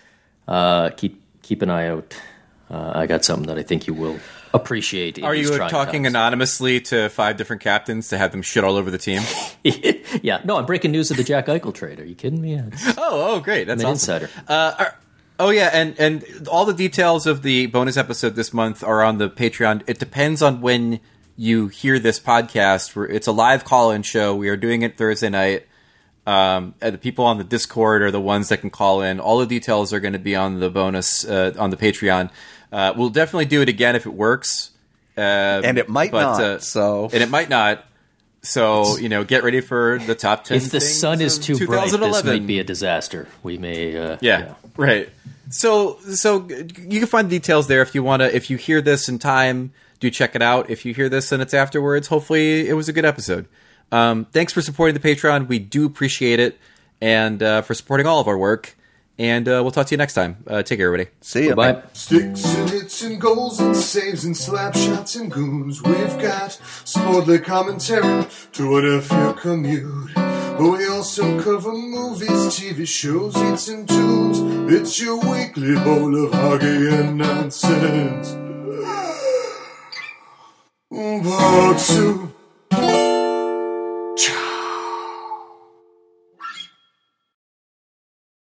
keep an eye out. I got something that I think you will appreciate. Are you talking anonymously to 5 different captains to have them shit all over the team? Yeah, no, I'm breaking news of the Jack Eichel trade. Are you kidding me? Oh, great! That's I'm an awesome. Insider. Oh yeah, and all the details of the bonus episode this month are on the Patreon. It depends on when you hear this podcast. It's a live call-in show. We are doing it Thursday night. The people on the Discord are the ones that can call in. All the details are going to be on the bonus on the Patreon. We'll definitely do it again if it works. And it might not. And it might not. So, get ready for the top 10 If the sun is too bright, this might be a disaster. We may... Yeah, right. So you can find details there if you want to. If you hear this in time, do check it out. If you hear this and it's afterwards, hopefully it was a good episode. Thanks for supporting the Patreon. We do appreciate it. And for supporting all of our work. And we'll talk to you next time. Take care, everybody. See you. Bye. Sticks and hits and goals and saves and slap shots and goons. We've got sportly commentary to whatever your commute. We also cover movies, TV shows, hits and tunes. It's your weekly bowl of hockey and nonsense. Part 2.